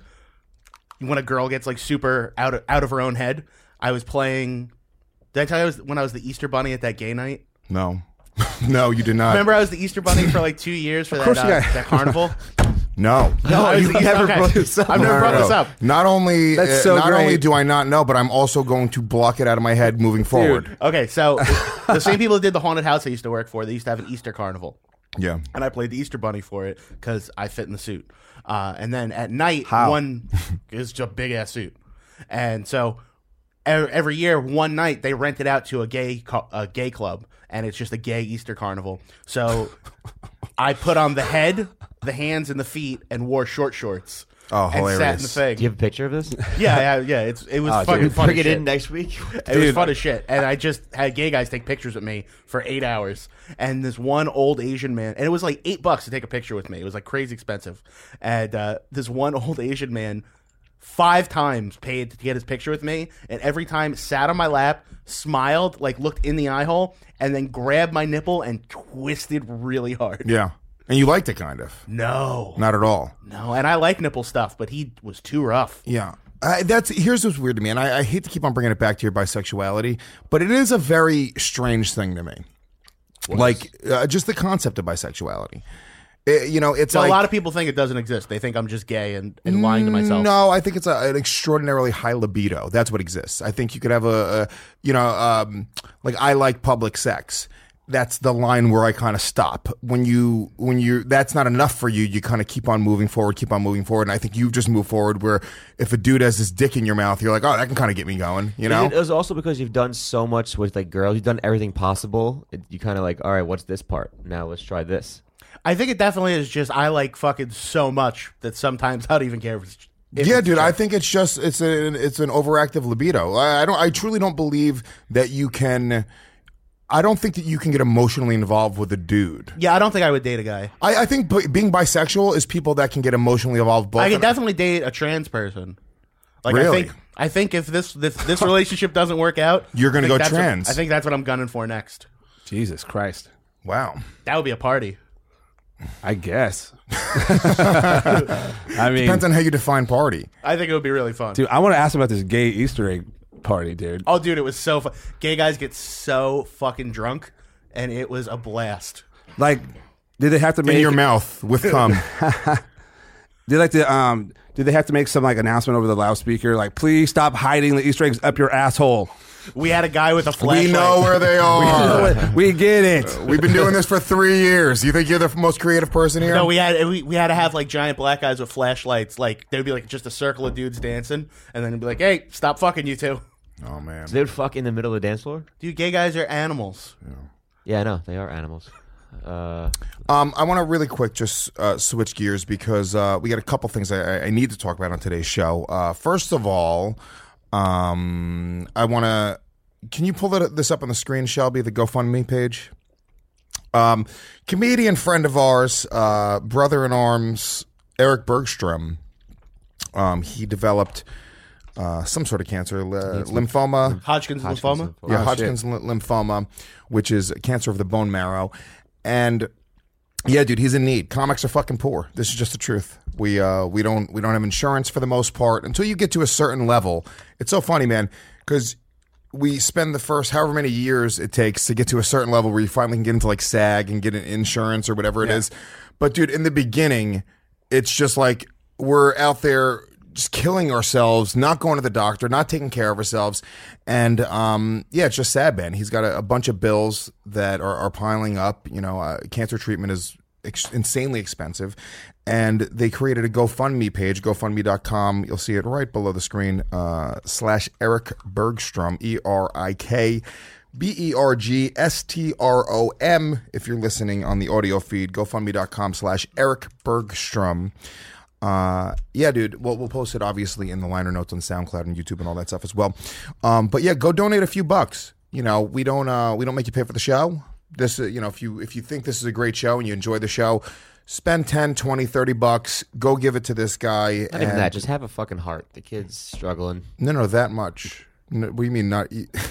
when a girl gets like super out of, out of her own head. I was playing. Did I tell you I was, when I was the Easter Bunny at that gay night? No, no, you did not. Remember, I was the Easter Bunny for like two years for that uh, that carnival. No, no, you never okay. brought this up. I've never no, brought no, this no. up. Not only, uh, so not great. only do I not know, but I'm also going to block it out of my head moving forward. Dude. Okay, so the same people that did the haunted house I used to work for, they used to have an Easter carnival. Yeah, and I played the Easter Bunny for it because I fit in the suit. Uh, and then at night, How? one is just a big ass suit, and so every year, one night they rent it out to a gay a gay club, and it's just a gay Easter carnival. So I put on the head, the hands, and the feet, and wore short shorts. Oh, and hilarious! sat in the thing. Do you have a picture of this? Yeah, yeah, yeah. It's it was oh, fucking dude, fun. Bring as it shit. in next week. It Dude. was fun as shit, and I just had gay guys take pictures with me for eight hours. And this one old Asian man, and it was like eight bucks to take a picture with me. It was like crazy expensive. And uh, this one old Asian man, five times paid to get his picture with me, and every time sat on my lap, smiled, like looked in the eye hole, and then grabbed my nipple and twisted really hard. Yeah, and you liked it, kind of. No, Not at all. no, and I like nipple stuff, but he was too rough. Yeah. I, that's here's what's weird to me, and I, I hate to keep on bringing it back to your bisexuality, but it is a very strange thing to me. What like uh, just the concept of bisexuality. It, you know, it's So like a lot of people think it doesn't exist. They think I'm just gay and, and lying to myself. No, I think it's a, an extraordinarily high libido. That's what exists. I think you could have a, a you know, um, like I like public sex. That's the line where I kind of stop. When you, when you, that's not enough for you, you kind of keep on moving forward, keep on moving forward. And I think you've just moved forward where if a dude has his dick in your mouth, you're like, oh, that can kind of get me going, you know? It was also because you've done so much with like girls. You've done everything possible. It, you kind of like, all right, what's this part? Now let's try this. I think it definitely is just I like fucking so much that sometimes I don't even care if it's. If Yeah, it's dude, true. I think it's just it's an it's an overactive libido. I, I don't I truly don't believe that you can. I don't think that you can get emotionally involved with a dude. Yeah, I don't think I would date a guy. I, I think b- being bisexual is people that can get emotionally involved. Both I can And- definitely date a trans person. Like Really? I think I think if this this, this relationship doesn't work out, You're gonna I think go that's what- trans. I think that's what I'm gunning for next. Jesus Christ. Wow. That would be a party. I guess. I mean, Depends on how you define party. I think it would be really fun. dude, I want to ask about this gay Easter egg party, dude. Oh, dude, it was so fun. Gay guys get so fucking drunk and it was a blast. Like, did they have to make In your mouth with cum. Did like the um? Did they have to make some like announcement over the loudspeaker? Like, please stop hiding the Easter eggs up your asshole. We had a guy with a flashlight. We know where they are. We get it. We've been doing this for three years. You think you're the most creative person here? No, we had we, we had to have like giant black guys with flashlights. Like there'd be like just a circle of dudes dancing, and then it'd be like, "Hey, stop fucking, you two." Oh man. So they would fuck in the middle of the dance floor? Dude, gay guys are animals. Yeah, I know. They are animals. Uh, Um, I want to really quick just uh, switch gears because uh, we got a couple things I, I need to talk about on today's show. Uh, first of all, um, I want to. Can you pull that, this up on the screen, Shelby? The GoFundMe page. Um, comedian friend of ours, uh, brother in arms, Eric Bergstrom. Um, he developed uh, some sort of cancer, uh, lymphoma. Hodgkin's, Hodgkin's lymphoma. lymphoma. Yeah, Oh, Hodgkin's ly- lymphoma, which is cancer of the bone marrow. And yeah, dude, he's in need. Comics are fucking poor. This is just the truth. We uh we don't we don't have insurance for the most part until you get to a certain level. It's so funny, man, because we spend the first however many years it takes to get to a certain level where you finally can get into like SAG and get an insurance or whatever it is. But dude, in the beginning, it's just like we're out there just killing ourselves, not going to the doctor, not taking care of ourselves. And um, yeah, it's just sad, man. He's got a, a bunch of bills that are, are piling up. You know, uh, cancer treatment is ex- insanely expensive. And they created a GoFundMe page, GoFundMe dot com. You'll see it right below the screen, uh, slash Eric Bergstrom, E R I K B E R G S T R O M. If you're listening on the audio feed, GoFundMe dot com slash Eric Bergstrom. Uh, yeah, dude. Well, we'll post it obviously in the liner notes on SoundCloud and YouTube and all that stuff as well. Um, but yeah, go donate a few bucks. You know, we don't uh, we don't make you pay for the show. This, uh, you know, if you if you think this is a great show and you enjoy the show, spend ten, twenty, thirty bucks. Go give it to this guy. not even and- that. Just have a fucking heart. The kid's struggling. No, no, that much. No, what do you mean not?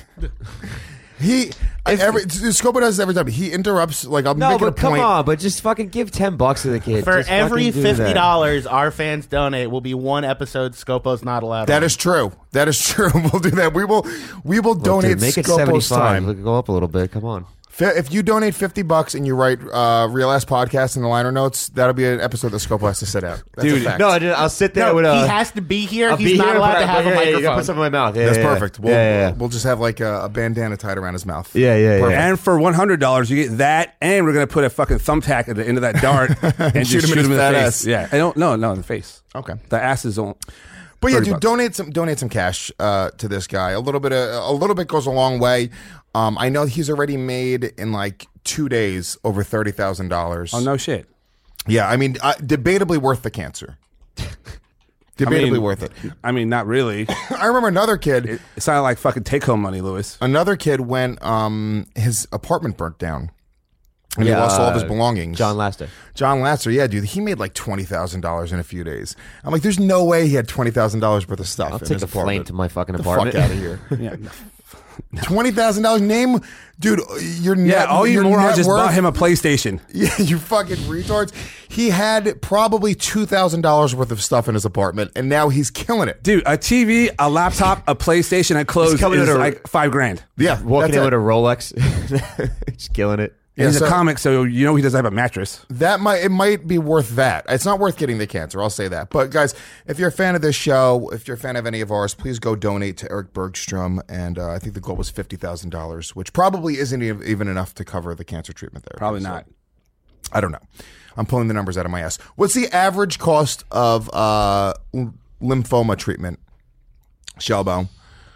He every Scopo does this every time. He interrupts. Like I'm No, making but a come point. on. But just fucking give ten bucks to the kid. For Just every fucking do fifty that. dollars our fans donate, will be one episode Scopo's not allowed. That on. is true. That is true. We'll do that. We will. We will Look, donate dude, make it Scopo's seventy-five. time. Look, go up a little bit. Come on. Fi- If you donate fifty bucks and you write uh, Real Ass Podcast in the liner notes, that'll be an episode that Scopo has to sit out. That's Dude, a fact. No, I just, I'll sit there No, with a. he has to be here. I'll He's be not here, allowed but- to have but a yeah, yeah, You gotta microphone. put something in my mouth. Yeah, That's yeah, yeah. perfect. We'll, yeah, yeah, yeah. we'll just have like a, a bandana tied around his mouth. Yeah, yeah, yeah. And for one hundred dollars, you get that, and we're gonna put a fucking thumbtack at the end of that dart and Shoot just him in shoot him in his the fat face. ass. Yeah, I don't. No, no, in the face. Okay. The ass is on. But yeah, thirty dude, bucks. donate some donate some cash uh, to this guy. A little bit of, a little bit goes a long way. Um, I know he's already made in like two days over thirty thousand dollars. Oh no shit. Yeah, I mean, uh, debatably worth the cancer. Debatably I mean, worth it. I mean, not really. I remember another kid. It, it sounded like fucking take home money, Lewis. Another kid went. Um, his apartment burnt down, and he lost all of his uh, belongings. John Laster. John Lasser, yeah, dude, he made like twenty thousand dollars in a few days. I'm like, there's no way he had twenty thousand dollars worth of stuff. I'll in take his the flame apartment. to my fucking The apartment. fuck out of here. Yeah, Twenty thousand dollars. Name, dude. Your yeah. net, All you your morons net just worth- bought him a PlayStation. Yeah, you fucking retards. He had probably two thousand dollars worth of stuff in his apartment, and now he's killing it. Dude, a T V, a laptop, a PlayStation, and clothes coming is at a- like five grand. Yeah, Walking that's in it. with a Rolex. Just killing it. Yeah, He's so- a comic, so you know he doesn't have a mattress. That might it might be worth that. It's not worth getting the cancer. I'll say that. But guys, if you're a fan of this show, if you're a fan of any of ours, please go donate to Eric Bergstrom. And uh, I think the goal was fifty thousand dollars, which probably isn't e- even enough to cover the cancer treatment there. Probably So, not. I don't know. I'm pulling the numbers out of my ass. What's the average cost of uh, l- lymphoma treatment, Shelbo?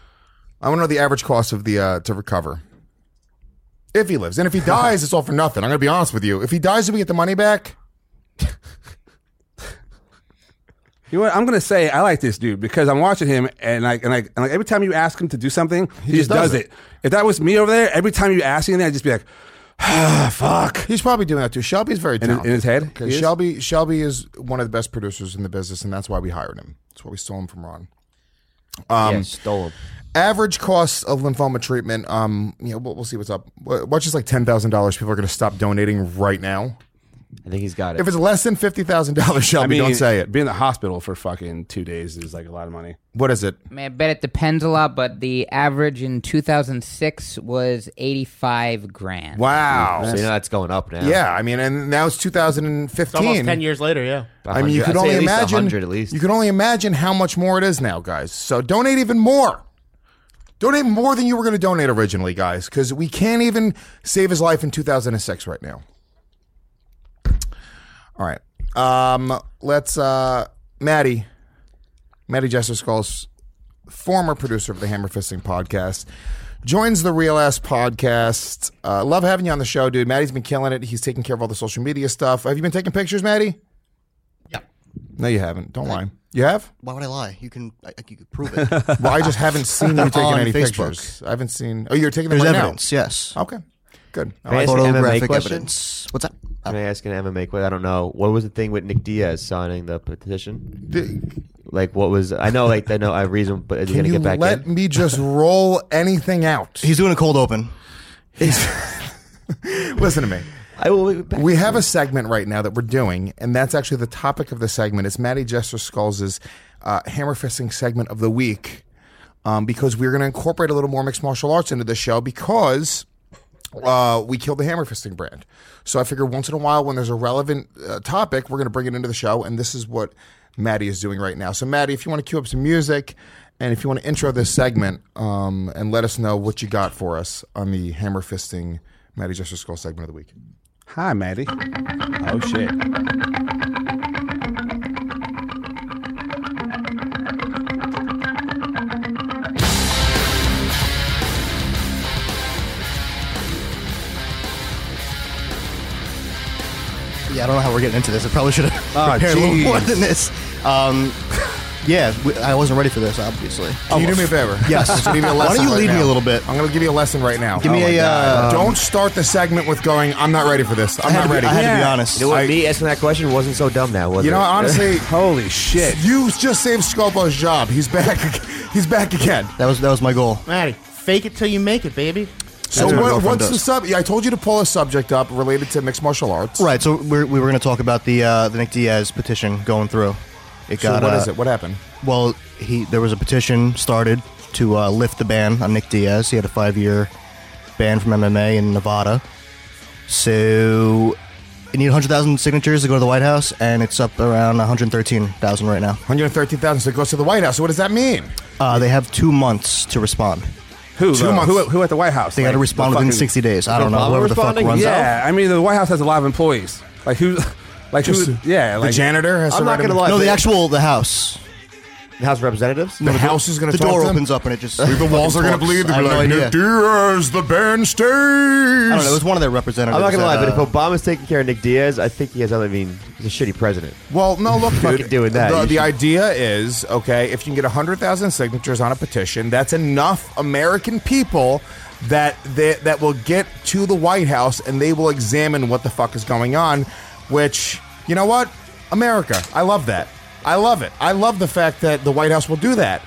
I want to know the average cost of the uh, to recover. If he lives. And if he dies, it's all for nothing. I'm going to be honest with you. If he dies, do we get the money back? You know what? I'm gonna say I like this dude because I'm watching him and like and like and like every time you ask him to do something, he, just does, it. If that was me over there, every time you ask anything, I'd just be like, ah, fuck. He's probably doing that too. Shelby's very In, talented. in his head, Because he is? Shelby, Shelby is one of the best producers in the business, and that's why we hired him. That's why we stole him from Ron. Um, yeah, stole him. Average cost of lymphoma treatment, um, you know, we'll, we'll see what's up. What- What's just like ten thousand dollars? People are going to stop donating right now. I think he's got it. If it's less than fifty thousand dollars, Shelby, I mean, don't say it. Being in the hospital for fucking two days is like a lot of money. What is it? I mean, I bet it depends a lot, but the average in two thousand six was eighty-five grand. Wow. So you know that's going up now. Yeah, I mean, and now it's two thousand fifteen. Almost ten years later, yeah. I mean, you I'd could say only at least imagine. one hundred at least. You can only imagine how much more it is now, guys. So donate even more. Donate more than you were going to donate originally, guys, because we can't even save his life in two thousand six right now. All right. Um, let's, uh, Maddie, Maddie Jesser Skulls, former producer of the Hammer Fisting podcast, joins the Real Ass podcast. Uh, love having you on the show, dude. Maddie's been killing it. He's taking care of all the social media stuff. Have you been taking pictures, Maddie? Yeah. No, you haven't. Don't lie. You have? Why would I lie? You can, I, you can prove it. Well, I just haven't seen you taking On any Facebook. pictures. I haven't seen. Oh, you're taking them There's right evidence, yes. now. Okay, good. I Can I like ask it. an M M A Photographic question? evidence. What's that? Can I ask an M M A question? I don't know. What was the thing with Nick Diaz signing the petition? D- Like, what was? I know, like, I know, I reason, but is he Can gonna you get back let in? me just roll anything out? He's doing a cold open. Listen to me. I will be back. We have a segment right now that we're doing, and that's actually the topic of the segment. It's Maddie Jesser Skulls' uh, hammer fisting segment of the week, um, because we're going to incorporate a little more mixed martial arts into the show because uh, we killed the hammer fisting brand. So I figure once in a while when there's a relevant uh, topic, we're going to bring it into the show, and this is what Maddie is doing right now. So Maddie, if you want to cue up some music, and if you want to intro this segment, um, and let us know what you got for us on the hammer fisting Maddie Jesser Skulls segment of the week. Hi, Maddie. Oh, shit. Yeah, I don't know how we're getting into this. I probably should have Ah, prepared a little jeez. more than this. Um, yeah, we, I wasn't ready for this, obviously. Can you do me a favor? Yes. Just give me a Why lesson don't you right lead me now. a little bit? I'm going to give you a lesson right now. Give me Oh my a, God. uh, Don't start the segment with going, I'm not ready for this. I'm I had not to be- ready. I had to be Yeah. honest. You know what? I- me asking that question wasn't so dumb now, was You it? know, honestly, Holy shit. you just saved Scopo's job. He's back. He's back again. That was that was my goal. Maddie, fake it till you make it, baby. So That's what my what, girlfriend what's the does. sub? Yeah, I told you to pull a subject up related to mixed martial arts. Right, so we're, we were going to talk about the uh, the Nick Diaz petition going through. It So got what uh, is it? What happened? Well, he there was a petition started to uh, lift the ban on Nick Diaz. He had a five-year ban from M M A in Nevada. So you need one hundred thousand signatures to go to the White House, and it's up around one hundred thirteen thousand right now. one hundred thirteen thousand. So it goes to the White House. So what does that mean? Uh, they have two months to respond. Who? Two uh, months. Who, who at the White House? They got to Like, respond the within fucking- sixty days. I don't know. Obama Whoever the fuck responding? runs out. Yeah, I mean, the White House has a lot of employees. Like, who? Like, Just who? Yeah, the like. janitor has I'm to not write gonna him- lie. No, the but- actual the House. The House of Representatives? The House is going to The talk door to him? opens up and it just The walls are going to bleed. I They'll have be no like, idea. Nick Diaz, the band stays. I don't know. It was one of their representatives. I'm not gonna lie, that, but if uh, Obama's taking care of Nick Diaz, I think he has other. I mean, he's a shitty president. Well, no, look, dude. Fucking doing that. The, You the should- idea is, okay, if you can get one hundred thousand signatures on a petition, that's enough American people that they, that will get to the White House and they will examine what the fuck is going on, which, you know what? America. I love that. I love it. I love the fact that the White House will do that.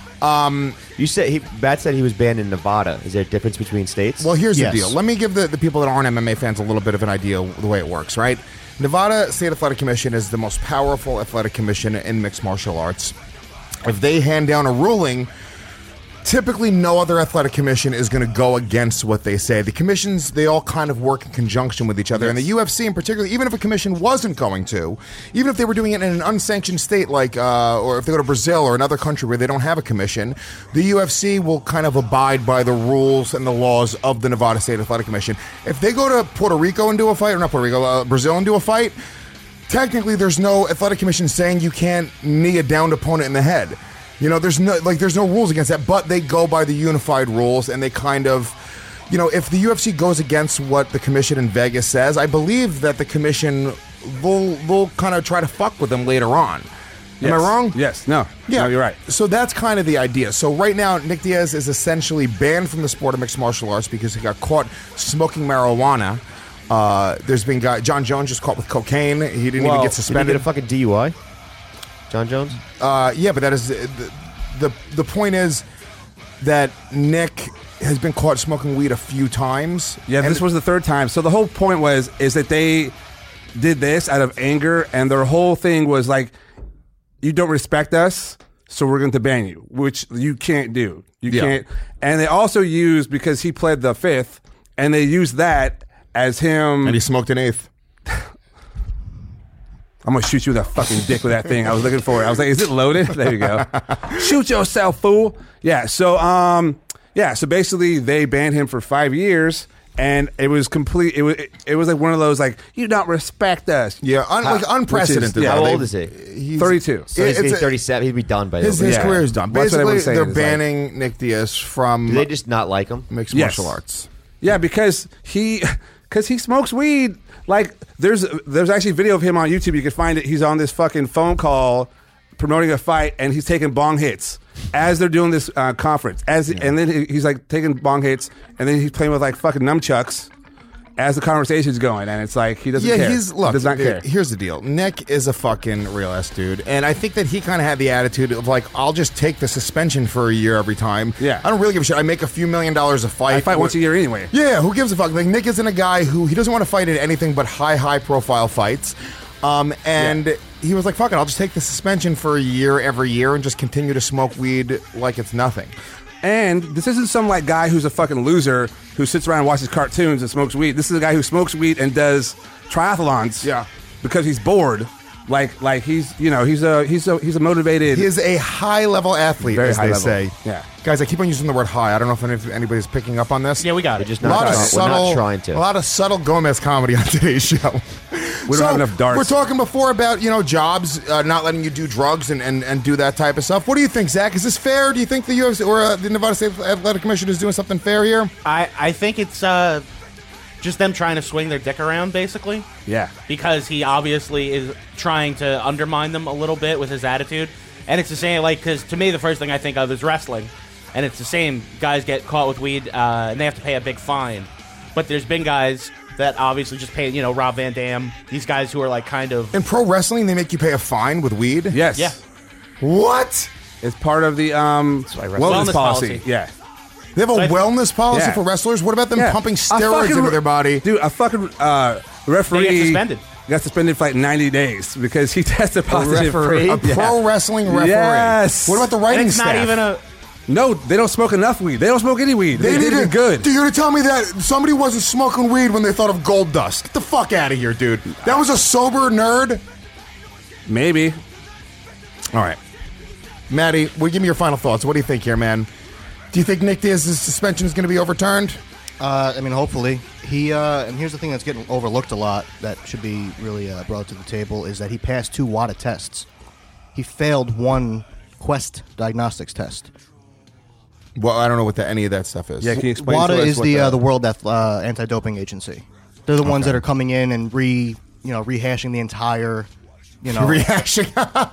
Um, You said he. Bat said he was banned in Nevada. Is there a difference between states? Well, here's Yes. the deal. Let me give the, the people that aren't M M A fans a little bit of an idea of the way it works, right? Nevada State Athletic Commission is the most powerful athletic commission in mixed martial arts. If they hand down a ruling, typically no other athletic commission is going to go against what they say. The commissions, they all kind of work in conjunction with each other. And the U F C in particular, even if a commission wasn't going to, even if they were doing it in an unsanctioned state like, uh, or if they go to Brazil or another country where they don't have a commission, the U F C will kind of abide by the rules and the laws of the Nevada State Athletic Commission. If they go to Puerto Rico and do a fight, or not Puerto Rico, uh, Brazil and do a fight, technically there's no athletic commission saying you can't knee a downed opponent in the head. You know, there's no like there's no rules against that, but they go by the unified rules and they kind of, you know, if the U F C goes against what the commission in Vegas says, I believe that the commission will will kind of try to fuck with them later on. Am I Yes. wrong? Yes. No. Yeah, No, you're right. So that's kind of the idea. So right now, Nick Diaz is essentially banned from the sport of mixed martial arts because he got caught smoking marijuana. Uh, there's been guy John Jones just caught with cocaine. He didn't Well, even get did he suspended. get a fucking D U I? John Jones? Uh, yeah, but that is the, the the point is that Nick has been caught smoking weed a few times. Yeah, and this was the third time. So the whole point was is that they did this out of anger, and their whole thing was like, you don't respect us, so we're going to ban you, which you can't do. You Yeah. can't. And they also used, because he pled the fifth, and they used that as him. And he smoked an eighth. I'm going to shoot you with a fucking dick with that thing. I was looking for it. I was like, is it loaded? There you go. Shoot yourself, fool. Yeah. So, um, yeah. So basically, they banned him for five years. And it was complete. It was. It was like one of those like, you don't respect us. Yeah, un, like unprecedented. Which is- How They- old is he? He's thirty-two. So he's, It's he's a- thirty-seven. He'd be done by His, then. his Yeah. career is done. That's what Basically, everyone's saying they're is like- banning Nick Diaz from Do they just not like him? mixed Yes. martial arts. Yeah, because he because he smokes weed. Like there's there's actually video of him on YouTube. You can find it. He's on this fucking phone call promoting a fight, and he's taking bong hits as they're doing this uh, conference. As and then he- he's like taking bong hits, and then he's playing with like fucking nunchucks as the conversation's going, and it's like he doesn't Yeah, care. he's look. he does not care. Here's the deal. Nick is a fucking real ass dude, and I think that he kind of had the attitude of like, I'll just take the suspension for a year every time. Yeah. I don't really give a shit. I make a few million dollars a fight. I fight once a year anyway. Yeah, who gives a fuck? Like Nick isn't a guy who he doesn't want to fight in anything but high, high profile fights. Um, and Yeah. he was like, "Fuck it, I'll just take the suspension for a year every year and just continue to smoke weed like it's nothing." And this isn't some like guy who's a fucking loser who sits around and watches cartoons and smokes weed. This is a guy who smokes weed and does triathlons. Yeah. because he's bored. Like like he's you know he's a he's a he's a motivated. He is a high level athlete, Very as high they level. say. Yeah. Guys, I keep on using the word high. I don't know if any- anybody's picking up on this. Yeah, we got We're it. just A not, lot of trying, we're subtle, not trying to. a lot of subtle Gomez comedy on today's show. We don't have enough darts. We're talking before about you know jobs uh, not letting you do drugs and, and, and do that type of stuff. What do you think, Zach? Is this fair? Do you think the U F C or uh, the Nevada State Athletic Commission is doing something fair here? I, I think it's uh, just them trying to swing their dick around, basically. Yeah. Because he obviously is trying to undermine them a little bit with his attitude. And it's the same, like, because to me, the first thing I think of is wrestling. And it's the same. Guys get caught with weed, uh, and they have to pay a big fine. But there's been guys that obviously just pay, you know, Rob Van Dam, these guys who are, like, kind of... In pro wrestling, they make you pay a fine with weed. Yes. Yeah. What? It's part of the um why wellness, wrestling- Wellness policy. policy. Yeah. They have a So I- wellness policy Yeah. for wrestlers. What about them Yeah. pumping A steroids fucking- into their body? Dude, a fucking uh, referee They get suspended. got suspended for like ninety days because he tested positive. referee? for, A pro wrestling referee. Yes. What about the And writing it's not staff? even a... No, they don't smoke enough weed. They don't smoke any weed. They, They did need it good. Dude, you're gonna tell me that somebody wasn't smoking weed when they thought of gold dust? Get the fuck out of here, dude. That was a sober nerd. Maybe. All right, Maddie, well, give me your final thoughts. What do you think here, man? Do you think Nick Diaz's suspension is going to be overturned? Uh, I mean, hopefully. He uh, and here's the thing that's getting overlooked a lot that should be really uh, brought to the table is that he passed two WADA tests. He failed one Quest diagnostics test. Well, I don't know what the, any of that stuff is. Yeah, can you explain WADA to us is what the the- uh, the World Ath- uh, Anti-Doping Agency. They're the ones that are coming in and re you know rehashing the entire you know Reaction.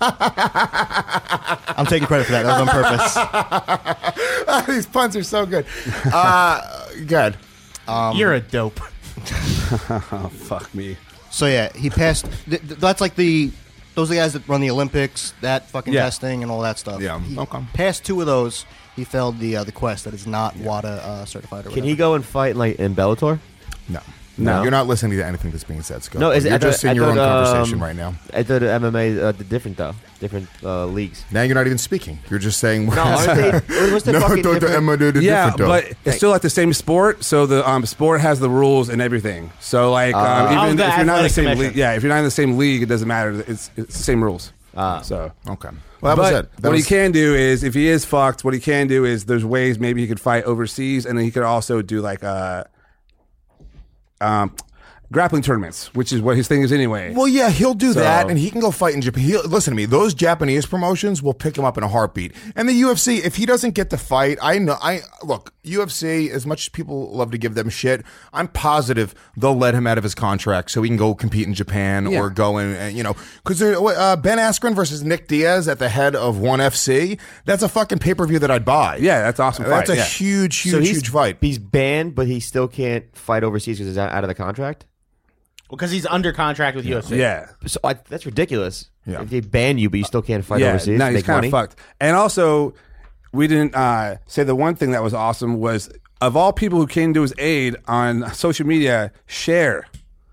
I'm taking credit for that. That was on purpose. These puns are so good. Uh, good. You're a dope. Oh, fuck me. So yeah, he passed. Th- th- that's like the those are the guys that run the Olympics, that fucking Yeah. testing and all that stuff. Yeah, He okay. passed two of those. He failed the uh, the Quest that is not WADA uh, certified. Or Can whatever. he go and fight like in Bellator? No. No, No? you're not listening to anything that's being said, Scott. No, is it- you're I thought- just in I your own thought, conversation um, right now. I thought M M A uh, different though, different uh, leagues. Now you're not even speaking. You're just saying. No, aren't they? What's the no, fucking don't- different? Emma did it Yeah, different, though. but it's still like the same sport. So the um, sport has the rules and everything. So like, um, Oh, even the if you're not in the athletic same commission. league, yeah, if you're not in the same league, it doesn't matter. It's it's the same rules. Ah. So Okay. Well, that was but it. That what was, he can do is, if he is fucked, what he can do is there's ways maybe he could fight overseas, and then he could also do like uh, um, grappling tournaments, which is what his thing is anyway. Well, yeah, he'll do So- that, and he can go fight in Japan. He'll, listen to me; those Japanese promotions will pick him up in a heartbeat. And the U F C, if he doesn't get to fight, I know. I look, U F C. As much as people love to give them shit, I'm positive they'll let him out of his contract so he can go compete in Japan Yeah. or go in. And, you know, because uh, Ben Askren versus Nick Diaz at the head of ONE F C. That's a fucking pay per view that I'd buy. Yeah, that's awesome. That's fight, a yeah. huge, huge, So he's, huge fight. He's banned, but he still can't fight overseas because he's out out of the contract. Because he's under contract with U F C. Yeah. So I, that's ridiculous. Yeah. If they ban you, but you still can't fight yeah, overseas, no, to he's make kind money. of fucked. And also, we didn't uh, say the one thing that was awesome was of all people who came to his aid on social media, Cher.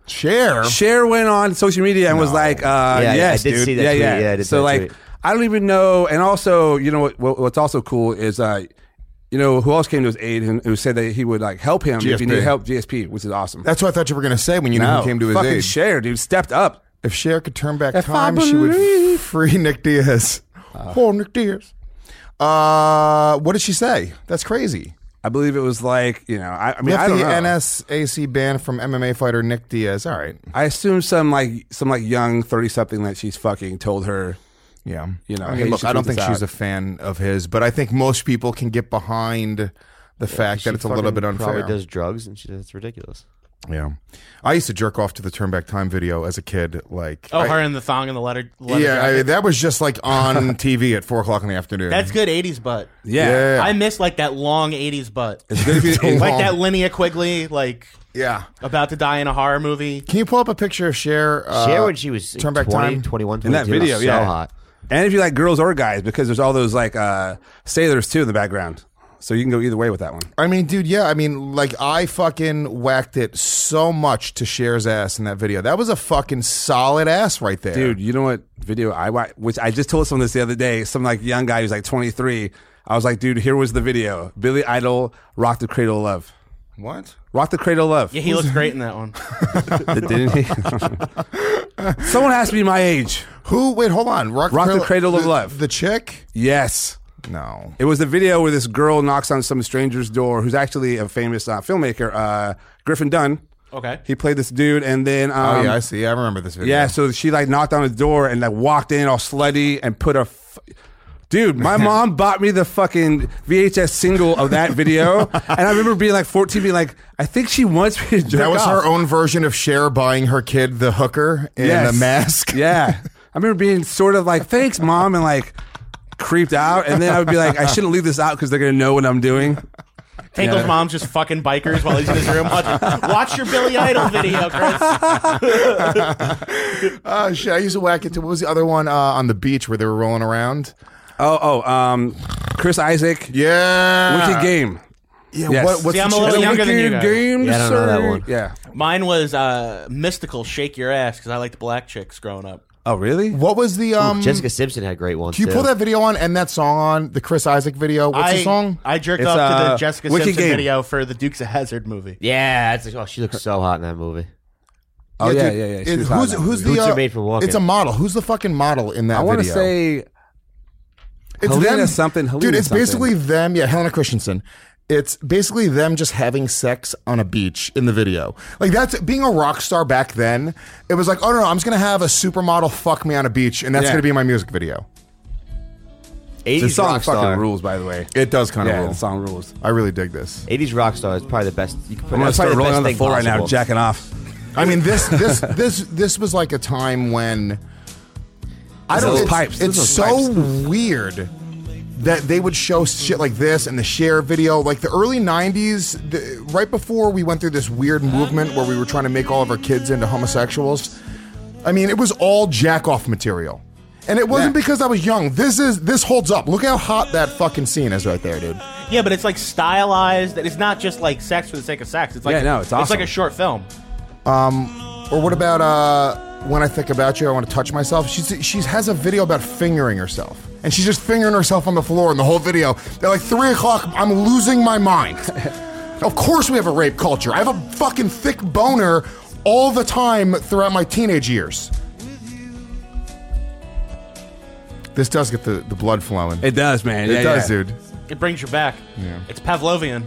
Cher. Cher went on social media and was like, uh, Yeah, yes, I did dude. see that yeah, tweet. yeah. Yeah, I did so that like, tweet. I don't even know. And also, you know what? what what's also cool is, uh, you know, who else came to his aid and who said that he would like help him G S if P. he needed help? G S P, which is awesome. That's what I thought you were going to say when you knew no, who came to his fucking aid. Cher, dude, stepped up. If Cher could turn back If I time, she would believe. free Nick Diaz. Poor Nick Diaz. Uh, what did she say? That's crazy. I believe it was like, you know, I, I mean, Lift I don't the know. N S A C ban from M M A fighter Nick Diaz. All right. I assume some like some like young thirty something that she's fucking told her. Yeah. You know, I mean, hey, you look, should I don't tweet think this she's out. a fan of his, but I think most people can get behind the fact She that it's a little fucking bit unfair. Probably does drugs, and she, that's ridiculous. Yeah. I used to jerk off to the Turn Back Time video as a kid. Like, Oh, I- her in the thong and the letter. letter yeah, I, jacket. that was just like on T V at four o'clock in the afternoon. That's good eighties butt. Yeah. Yeah. I miss like that long eighties butt. It's good if you, So Like long. that Linnea Quigley, like Yeah. about to die in a horror movie. Can you pull up a picture of Cher? Uh, Cher when she was Turn Back twenty, Time? twenty-one, in that twenty-two, video, so yeah. hot. And if you like girls or guys, because there's all those like uh, sailors too in the background, so you can go either way with that one. I mean, dude, yeah. I mean, like, I fucking whacked it so much to Cher's ass in that video. That was a fucking solid ass right there. Dude, you know what video I wa- which I just told someone this the other day. Some like young guy who's like twenty-three. I was like, dude, here was the video. Billy Idol, Rock the Cradle of Love. What? Rock the Cradle of Love. Yeah, he looks great in that one. Didn't he? Someone has to be my age. Who? Wait, hold on. Rock, Rock the Cradle of the, Love. The chick? Yes. No. It was the video where this girl knocks on some stranger's door who's actually a famous uh, filmmaker, uh, Griffin Dunn. Okay. He played this dude, and then um, Oh, yeah, I see. I remember this video. yeah, so she like knocked on his door and like walked in all slutty and put a. F- Dude, my mom bought me the fucking V H S single of that video, and I remember being like fourteen, being like, I think she wants me to jerk That was off. her own version of Cher buying her kid the hooker in Yes. a mask. Yeah, I remember being sort of like, thanks, mom, and like creeped out, and then I would be like, I shouldn't leave this out because they're gonna know what I'm doing. Tinkle's Yeah. mom's just fucking bikers while he's in his room watching. Watch your Billy Idol video, Chris. Oh, shit. I used to whack it to, what was the other one uh, on the beach where they were rolling around? Oh, oh, um, Chris Isaac, Yeah. Wicked Game. Yeah, Yes. what, what's See, I'm the a chick- little younger than you Wicked guys. Game, Yeah, I don't know that sir. one. Yeah. Mine was uh, Mystical, Shake Your Ass, because I liked black chicks growing up. Oh, really? What was the um? Jessica Simpson had great ones. Can you too. pull that video on and that song on the Chris Isaac video? What's I, the song? I jerked It's, off to uh, the Jessica Wicked Simpson Game. video for the Dukes of Hazzard movie. Yeah, that's, oh, she looks so hot in that movie. Oh, yeah, dude, yeah, yeah. She it- was hot who's in that who's movie. the? Boots are uh, made for walking. It's a model. Who's the fucking model in that I want to video? say It's Helena them, something, Helena dude. It's something. basically them. Yeah, Helena Christensen. It's basically them just having sex on a beach in the video. Like, that's being a rock star back then. It was like, oh no, no I'm just gonna have a supermodel fuck me on a beach, and that's Yeah. gonna be my music video. eighties the song rock fucking star. rules, by the way. It does kind of Yeah, rule. the song rules. I really dig this. eighties rock star is probably the best. You can put, I'm gonna that's start probably rolling best on the thing floor right now, possible. jacking off. I mean, this this this this was like a time when I don't. Those It's, pipes. it's Those so pipes. weird that they would show shit like this and the Cher video, like the early nineties, the, right before we went through this weird movement where we were trying to make all of our kids into homosexuals. I mean, it was all jack off material. And it wasn't Yeah. because I was young. This is this holds up. Look how hot that fucking scene is right there, dude. Yeah, but it's like stylized. It's not just like sex for the sake of sex. It's like Yeah, no, it's It's like awesome. a short film. Or what about uh, When I Think About You, I Want to Touch Myself? She's, she has a video about fingering herself. And she's just fingering herself on the floor in the whole video. They're like, three o'clock, I'm losing my mind. Of course we have a rape culture. I have a fucking thick boner all the time throughout my teenage years. This does get the, the blood flowing. It does, man. It Yeah, does, yeah. dude. It brings you back. Yeah. It's Pavlovian.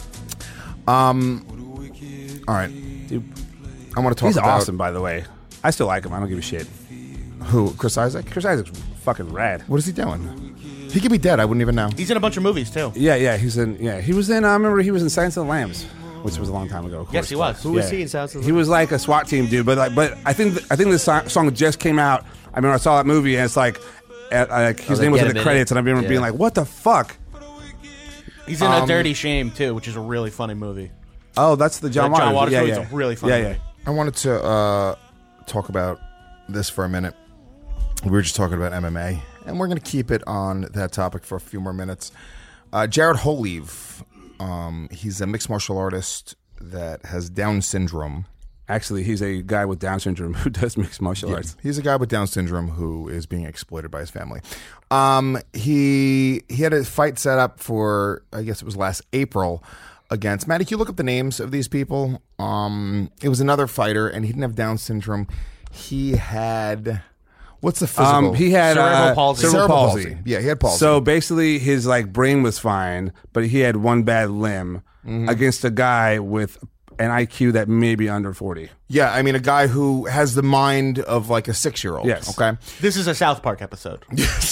All right. I want to talk He's about... awesome, by the way. I still like him. I don't give a shit. Who? Chris Isaac? Chris Isaac's fucking rad. What is he doing? He could be dead. I wouldn't even know. He's in a bunch of movies too. Yeah, yeah. He's in. Yeah, he was in. I remember he was in Silence of the Lambs, which was a long time ago. Of Yes, course, he but- was. Who was Yeah. he in Silence of the He was like a SWAT team dude, but like, but I think th- I think this so- song just came out. I remember I saw that movie and it's like, at, like his Oh, name like, was in get the him in credits, it. and I remember Yeah. being like, "What the fuck?" He's in Um, A Dirty Shame too, which is a really funny movie. Oh, that's the John The John Waters. Waters yeah, movie yeah. is a really funny Yeah, movie. yeah. I wanted to uh, talk about this for a minute. We were just talking about M M A, and we're going to keep it on that topic for a few more minutes. Uh, Jared Holeve, um, he's a mixed martial artist that has Down syndrome, Actually, he's a guy with Down syndrome who does mixed martial Yeah, arts. he's a guy with Down syndrome who is being exploited by his family. Um, he he had a fight set up for, I guess it was last April, against Maddie. Can you look up the names of these people? Um, it was another fighter, and he didn't have Down syndrome. He had what's the physical? Um, he had Cerebral uh, palsy. Cerebral, Cerebral palsy. palsy. Yeah, he had palsy. So basically, his like brain was fine, but he had one bad limb Mm-hmm. against a guy with an I Q that may be under forty. Yeah, I mean a guy who has the mind of like a six-year-old. Yes. Okay. This is a South Park episode.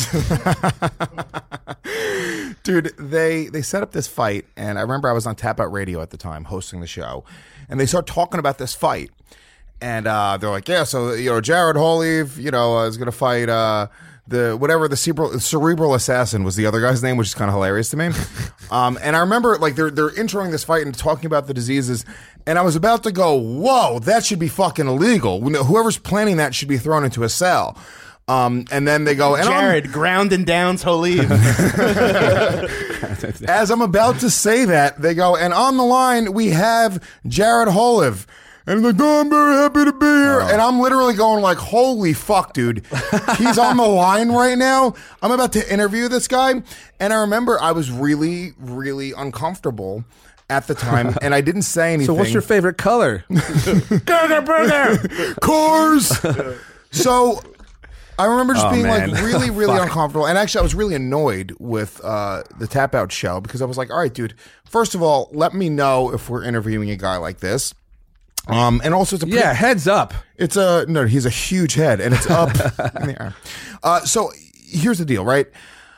Dude, they they set up this fight, and I remember I was on Tap Out Radio at the time hosting the show, and they start talking about this fight, and uh, they're like, yeah, so you know, Jared Holleve, you know, uh, is going to fight uh, the whatever the cerebral, cerebral assassin was the other guy's name, which is kind of hilarious to me. um, and I remember like they're they're introing this fight and talking about the diseases, and I was about to go, whoa, that should be fucking illegal. Whoever's planning that should be thrown into a cell. Um, and then they go, and Jared, on, ground and downs Holleve. as I'm about to say that, they go, and on the line, we have Jared Holleve. And he's like, oh, I'm very happy to be here. Oh. And I'm literally going like, holy fuck, dude. He's on the line right now. I'm about to interview this guy. And I remember I was really, really uncomfortable at the time, and I didn't say anything. So what's your favorite color? Burger, burger. Cars. So I remember just Oh, being man. like really, really Fuck. uncomfortable. And actually, I was really annoyed with uh, the Tap Out show because I was like, all right, dude, first of all, let me know if we're interviewing a guy like this. Um, and also, it's a pretty, Yeah, heads up. It's a no. He's a huge head, and it's up in the air. Uh, so here's the deal, right?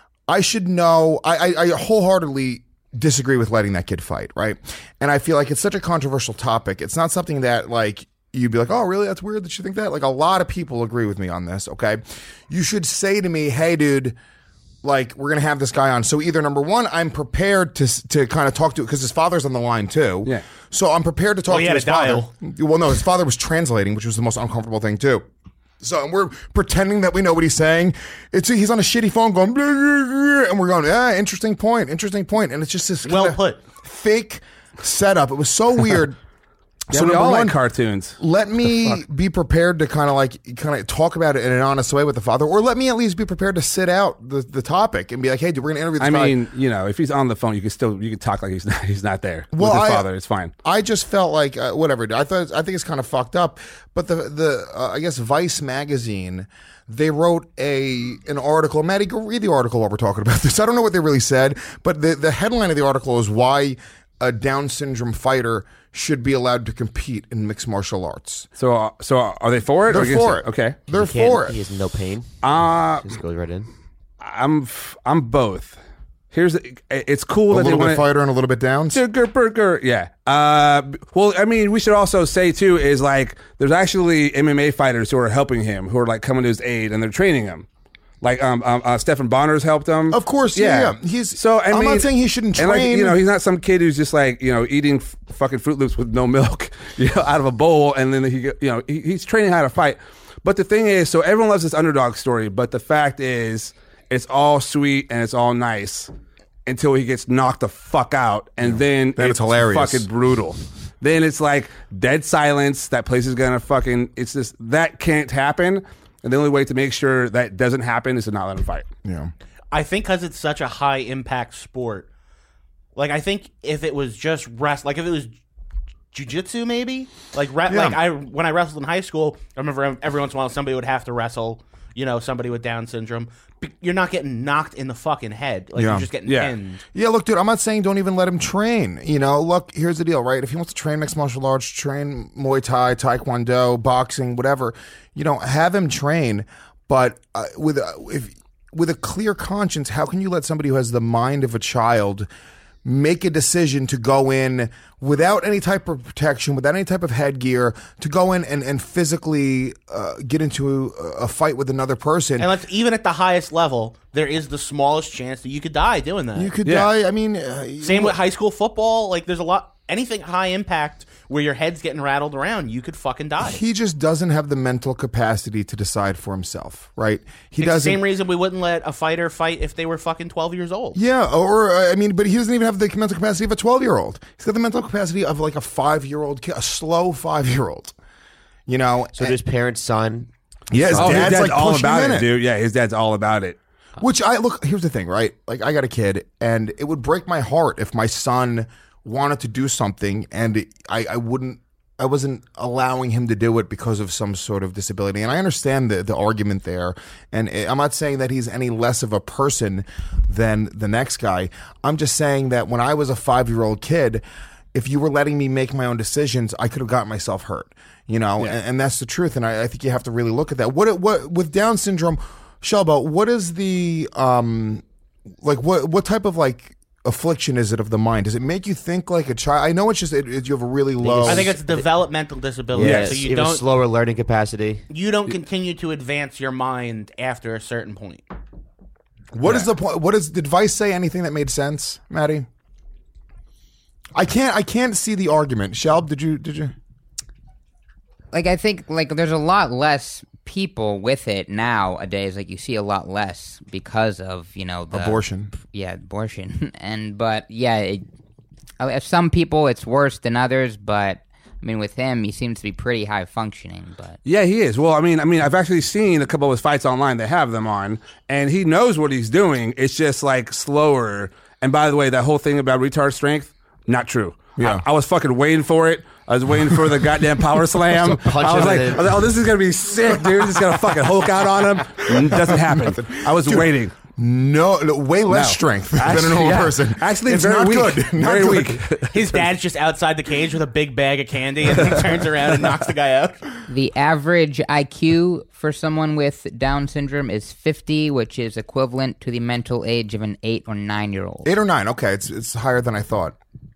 I should know. I, I, I wholeheartedly disagree with letting that kid fight, right? And I feel like it's such a controversial topic. It's not something that like you'd be like, oh, really? That's weird that you think that. Like a lot of people agree with me on this. Okay, you should say to me, hey, dude. Like, we're going to have this guy on. So either number one, I'm prepared to to kind of talk to, because his father's on the line too. Yeah. So I'm prepared to talk Well, he to had his a dial. father. Well, no, his father was translating, which was the most uncomfortable thing too. So we're pretending that we know what he's saying. It's he's on a shitty phone going, blah, blah, blah, and we're going, yeah, interesting point, interesting point. And it's just this Well put. fake setup. It was so weird. Yeah, So we number all one, like cartoons. let me be prepared to kind of like kind of talk about it in an honest way with the father, or let me at least be prepared to sit out the, the topic and be like, hey, dude, we're gonna interview this I guy. mean, you know, if he's on the phone, you can still you can talk like he's not he's not there Well, with his I- father. It's fine. I just felt like uh, whatever. I thought I think it's kind of fucked up. But the the uh, I guess Vice magazine, they wrote a an article. Maddie, go read the article while we're talking about this. I don't know what they really said, but the the headline of the article is why a Down syndrome fighter should be allowed to compete in mixed martial arts. So uh, so are they for it? They're or against for it? it. Okay. They're He can't- for He it. has no pain. Uh Just goes right in. I'm f- I'm both. Here's the, it's cool A that they little want bit fighter and a little bit downs. Burger, burger. Yeah. Uh, well, I mean, we should also say too is like there's actually M M A fighters who are helping him, who are like coming to his aid, and they're training him. Like um, um uh, Stephen Bonner's helped him. Of course, yeah, yeah. He's- so. I I'm mean, not saying he shouldn't and, like, train. you know, he's not some kid who's just like you know eating f- fucking Fruit Loops with no milk, you know, out of a bowl, and then he, get- you know, he, he's training how to fight. But the thing is, so everyone loves this underdog story, but the fact is, it's all sweet and it's all nice until he gets knocked the fuck out, and then, Then it's hilarious. fucking brutal. Then it's like dead silence. That place is gonna fucking. It's just that can't happen. And the only way to make sure that doesn't happen is to not let him fight. Yeah. I think because it's such a high impact sport. Like I think if it was just rest, like if it was jujitsu, maybe like re- Yeah. like I when I wrestled in high school, I remember every once in a while somebody would have to wrestle. You know, somebody with Down syndrome. But you're not getting knocked in the fucking head. Like Yeah. you're just getting Yeah. pinned. Yeah, look, dude, I'm not saying don't even let him train. You know, look, here's the deal, right? If he wants to train mixed martial arts, train Muay Thai, Taekwondo, boxing, whatever, you know, have him train. But uh, with a, if with a clear conscience, how can you let somebody who has the mind of a child make a decision to go in without any type of protection, without any type of headgear, to go in and, and physically uh, get into a, a fight with another person? And let's, even at the highest level, there is the smallest chance that you could die doing that. You could Yeah. die. I mean, uh, Same with high school football. Like there's a lot, anything high impact where your head's getting rattled around, you could fucking die. He just doesn't have the mental capacity to decide for himself, right? He It's the doesn't. same reason we wouldn't let a fighter fight if they were fucking twelve years old. Yeah, or uh, I mean, but he doesn't even have the mental capacity of a twelve-year-old. He's got the mental capacity of like a five-year-old kid, a slow five-year-old. You know, So this parent's son. yeah, his Oh, his dad's, dad's like all pushing about him in it, dude. Yeah, his dad's all about it. Which I look. Here's the thing, right? Like I got a kid, and it would break my heart if my son wanted to do something, and I, I wouldn't. I wasn't allowing him to do it because of some sort of disability. And I understand the the argument there. And I'm not saying that he's any less of a person than the next guy. I'm just saying that when I was a five year old kid, if you were letting me make my own decisions, I could have gotten myself hurt. You know, and, and that's the truth. And I, I think you have to really look at that. What what with Down syndrome, Shelba, what is the um like what what type of like affliction is it of the mind? Does it make you think like a child? I know it's just it, it, you have a really low. I think it's a developmental disability. Yes, So you you have a don't slower learning capacity. you don't continue to advance your mind after a certain point. What is the point? What is did Vice say anything that made sense, Maddie? I can't. I can't see the argument. Shelb, did you? Did you? Like I think like there's a lot less people with it nowadays. Like you see a lot less because of you know the Abortion. Yeah, abortion. And but yeah, it, uh, some people it's worse than others. But I mean, with him, he seems to be pretty high functioning. But Yeah, he is. Well, I mean, I mean, I've actually seen a couple of his fights online. They have them on, and he knows what he's doing. It's just like slower. And by the way, that whole thing about retard strength, not true. Yeah. I, I was fucking waiting for it. I was waiting for the goddamn power slam. punch I was him like, in I was like, oh, this is gonna be sick, dude. This is gonna fucking Hulk out on him. It doesn't happen. I was waiting. No, no, way less No. strength than Actually, a normal yeah. person. Actually, it's very not weak. good. Not Very good. weak. His dad's just outside the cage with a big bag of candy, and he turns around and knocks the guy out. the average I Q for someone with Down syndrome is fifty, which is equivalent to the mental age of an eight or nine year old. Eight or nine. Okay, it's it's higher than I thought.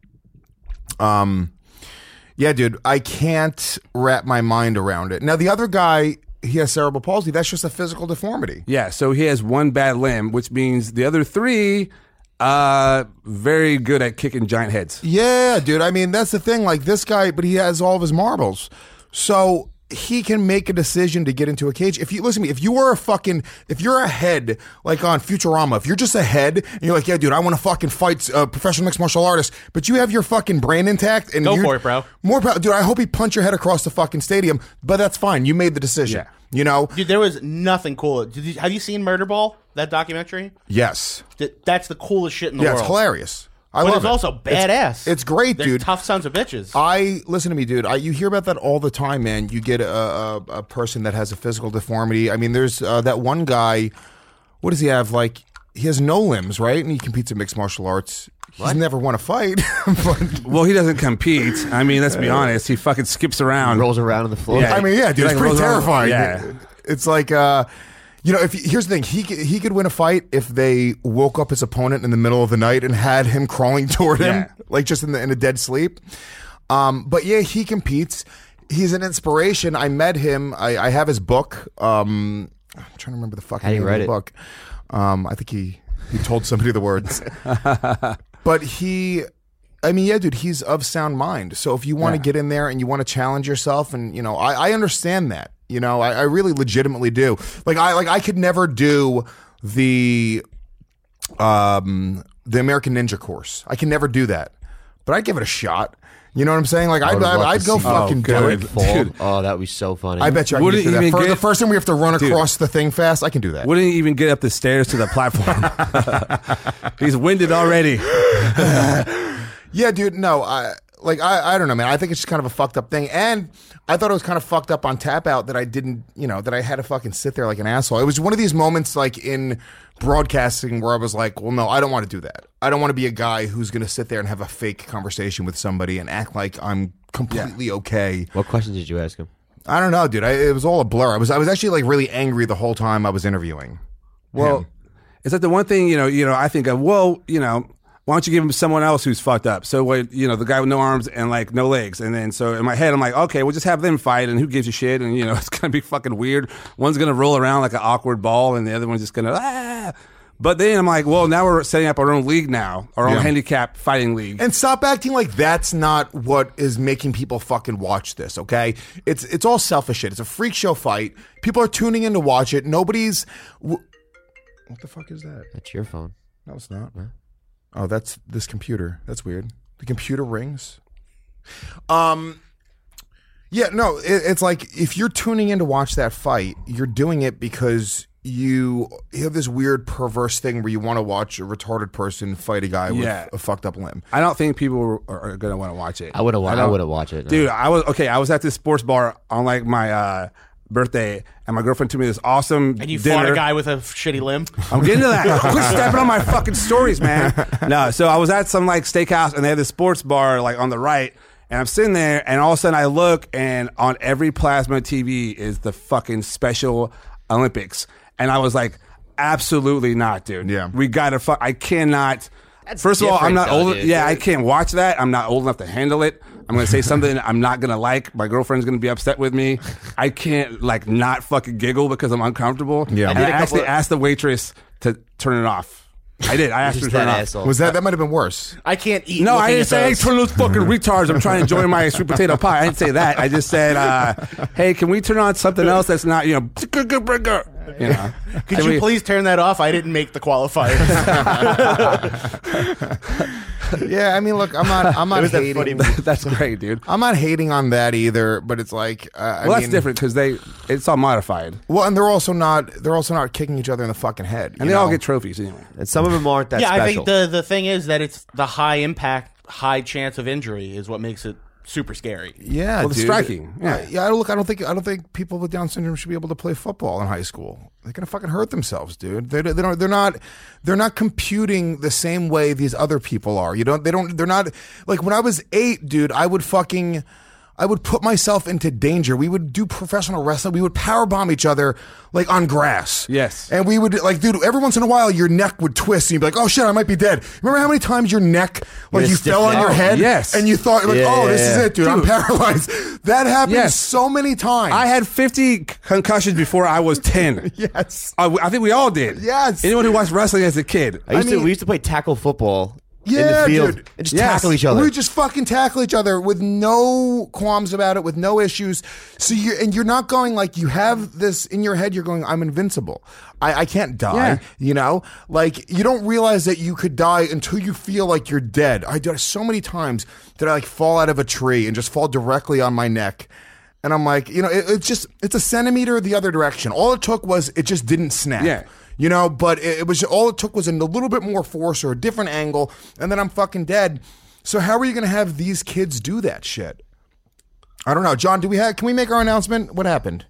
Um, yeah, dude, I can't wrap my mind around it. Now, the other guy, he has cerebral palsy. That's just a physical deformity. Yeah, so he has one bad limb, which means the other three, uh, very good at kicking giant heads. Yeah, dude. I mean, that's the thing. Like this guy, but he has all of his marbles. So he can make a decision to get into a cage. If you listen to me, if you were a fucking, if you're a head like on Futurama, if you're just a head and you're like, yeah, dude, I want to fucking fight a professional mixed martial artist, but you have your fucking brain intact and Go you're- for it, bro. More, power- dude. I hope he punch your head across the fucking stadium, but that's fine. You made the decision. Yeah. You know. Dude, there was nothing cool. Did you, have you seen Murderball? That documentary? Yes. Th- That's the coolest shit in the Yeah, world. it's hilarious. I But love it's it. also badass. It's, it's great, They're dude. tough sons of bitches. I listen to me, dude. I, you hear about that all the time, man. You get a, a, a person that has a physical deformity. I mean, there's uh, that one guy. What does he have? Like he has no limbs, right? And he competes in mixed martial arts. He's never won a fight. but, Well, he doesn't compete. I mean, let's be honest. He fucking skips around. Rolls around on the floor. Yeah. I mean, yeah, dude, He, it's like, pretty rolls around- terrifying. yeah. It's like, uh, you know, if here's the thing, he could, he could win a fight if they woke up his opponent in the middle of the night and had him crawling toward him, Yeah. like just in the in a dead sleep. Um, but yeah, he competes. He's an inspiration. I met him. I, I have his book. Um, I'm trying to remember the fucking How do you name of write the it? book. Um, I think he he told somebody the words. But he, I mean, yeah, dude, he's of sound mind. So if you want to Yeah. get in there and you want to challenge yourself, and you know, I, I understand that. You know, I, I really legitimately do. Like I like I could never do the um the American Ninja course. I can never do that. But I'd give it a shot. You know what I'm saying? Like I'd would I'd, love I'd to go see fucking you. do Oh, it. good. Fall. Dude. Oh, that would be so funny. I bet you I can Wouldn't get through that. even For the get- first time we have to run Dude. across the thing fast, I can do that. Wouldn't even get up the stairs to the platform. He's winded already. Yeah, dude. No, I like I, I don't know, man. I think it's just kind of a fucked up thing, and I thought it was kind of fucked up on Tap Out that I didn't, you know, that I had to fucking sit there like an asshole. It was one of these moments like in broadcasting where I was like, well, no, I don't want to do that. I don't want to be a guy who's going to sit there and have a fake conversation with somebody and act like I'm completely okay. What questions did you ask him? I don't know, dude. I, it was all a blur. I was I was actually like really angry the whole time I was interviewing. Well, him. it's like the one thing, you know, you know, I think of, well, you know, why don't you give him someone else who's fucked up? So what, you know, the guy with no arms and like no legs. And then so in my head, I'm like, okay, we'll just have them fight and who gives a shit? And, you know, it's going to be fucking weird. One's going to roll around like an awkward ball and the other one's just going to, ah. But then I'm like, well, now we're setting up our own league now, our own Yeah. handicap fighting league. And stop acting like that's not what is making people fucking watch this, okay? It's it's all selfish shit. It's a freak show fight. People are tuning in to watch it. Nobody's... W- what the fuck is that? That's your phone. No, it's not. Oh, that's this computer. That's weird. The computer rings. Um... Yeah, no, it, it's like if you're tuning in to watch that fight, you're doing it because you, you have this weird perverse thing where you want to watch a retarded person fight a guy Yeah. with a fucked up limb. I don't think people are, are gonna want to watch it. I would have. I don't- would have watched it, no. dude. I was okay. I was at this sports bar on like my uh, birthday, and my girlfriend took me to this awesome And you dinner. fought a guy with a shitty limb. I'm getting to that. Quit stepping on my fucking stories, man. No, so I was at some like steakhouse, and they had this sports bar like on the right, and I'm sitting there, and all of a sudden I look, and on every plasma T V is the fucking Special Olympics, and I was like, absolutely not, dude. Yeah. we gotta. Fu- I cannot. That's First of all, I'm different, not though, old. dude. Yeah, I can't watch that. I'm not old enough to handle it. I'm gonna say something I'm not gonna like. My girlfriend's gonna be upset with me. I can't like not fucking giggle because I'm uncomfortable. Yeah. and I I, did a actually couple- asked the waitress to turn it off. I did. I asked her to Just turn that it off. asshole. Was that that might have been worse? I can't eat. No, looking I didn't at say, hey, those. turn those fucking retards. I'm trying to enjoy my sweet potato pie. I didn't say that. I just said, uh, hey, can we turn on something else that's not, you know, you know. Could Can you we- please turn that off? I didn't make the qualifiers. Yeah, I mean, look, I'm not, I'm not was that hating. funny- That's great, dude. I'm not hating on that either, but it's like, uh, I Well, that's mean, different because they, it's all modified. Well, and they're also not, they're also not kicking each other in the fucking head, And you they all know? get trophies anyway. And some of them aren't that yeah, special. I think the the thing is that it's the high impact, high chance of injury is what makes it super scary. Yeah, Well, the dude. striking, yeah. Uh, yeah. I don't look. I don't think. I don't think people with Down syndrome should be able to play football in high school. They're gonna fucking hurt themselves, dude. They, they don't. They're not. They're not computing the same way these other people are. You don't. They don't. They're not. Like when I was eight, dude, I would fucking. I would put myself into danger. We would do professional wrestling. We would power bomb each other like on grass. Yes. And we would like, dude, every once in a while your neck would twist and you'd be like, oh shit, I might be dead. Remember how many times your neck, like Yeah, you stiff fell on neck. your head? Yes. And you thought, like, Yeah, oh, yeah, this is yeah. it, dude. I'm paralyzed. That happened Yes. so many times. I had fifty concussions before I was ten. Yes. I, I think we all did. Yes. Anyone who watched wrestling as a kid. I used I to. mean- We used to play tackle football in Yeah, the field dude. and just Yes. tackle each other. We just fucking tackle each other with no qualms about it, with no issues. So you and you're not going like you have this in your head. You're going, I'm invincible. I, I can't die. Yeah. You know, like you don't realize that you could die until you feel like you're dead. I did so many times that I like fall out of a tree and just fall directly on my neck. And I'm like, you know, it, it's just it's a centimeter the other direction. All it took was it just didn't snap. Yeah. You know, but it, it was all it took was a little bit more force or a different angle, and then I'm fucking dead. So how are you going to have these kids do that shit? I don't know, John. Do we have? Can we make our announcement? What happened?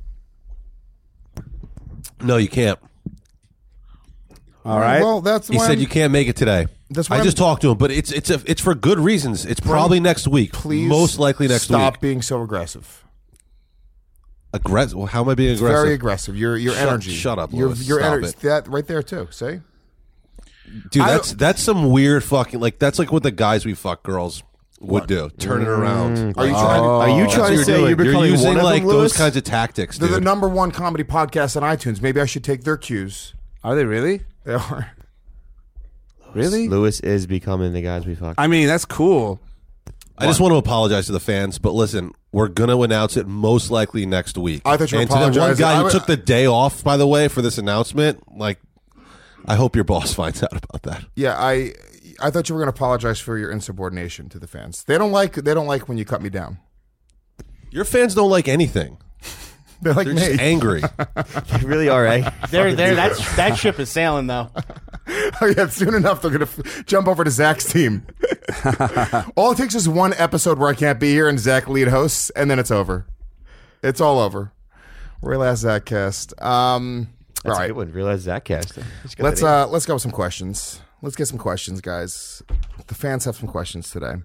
No, you can't. All right. Well, that's He why said I'm- you can't make it today. That's why I I'm- just talked to him, but it's it's a, it's for good reasons. It's probably next week. Please, most likely next stop week. being so aggressive. Aggressive? Well, how am I being aggressive? Very aggressive. Your your Shut- energy. shut up, Your Louis. your Stop energy. it. That right there too. See. Dude, I that's that's some weird fucking like that's like what the guys we fuck girls would do. Turn it around. Are you trying? Are you That's trying what to you're say doing. you're becoming using one of like them, those Louis? kinds of tactics, They're dude. the number one comedy podcast on iTunes. Maybe I should take their cues. Are they really? They are. Really? Lewis is becoming the guys we fuck. I mean, that's cool. I just want to apologize to the fans, but listen, we're gonna announce it most likely next week. I thought you were and to that one apologizing. guy I who would- took the day off, by the way, for this announcement. Like, I hope your boss finds out about that. Yeah, I I thought you were going to apologize for your insubordination to the fans. They don't like they don't like when you cut me down. Your fans don't like anything. They're like They're me. just angry. You really are, eh? There, there. That's that ship is sailing though. Oh yeah, soon enough they're gonna f- jump over to Zach's team. All it takes is one episode where I can't be here and Zach lead hosts, and then it's over. It's all over. Real last Zach cast. Um, all That's a right, good one. Realize that cast. Just got let's that uh let's go with some questions. Let's get some questions, guys. The fans have some questions today.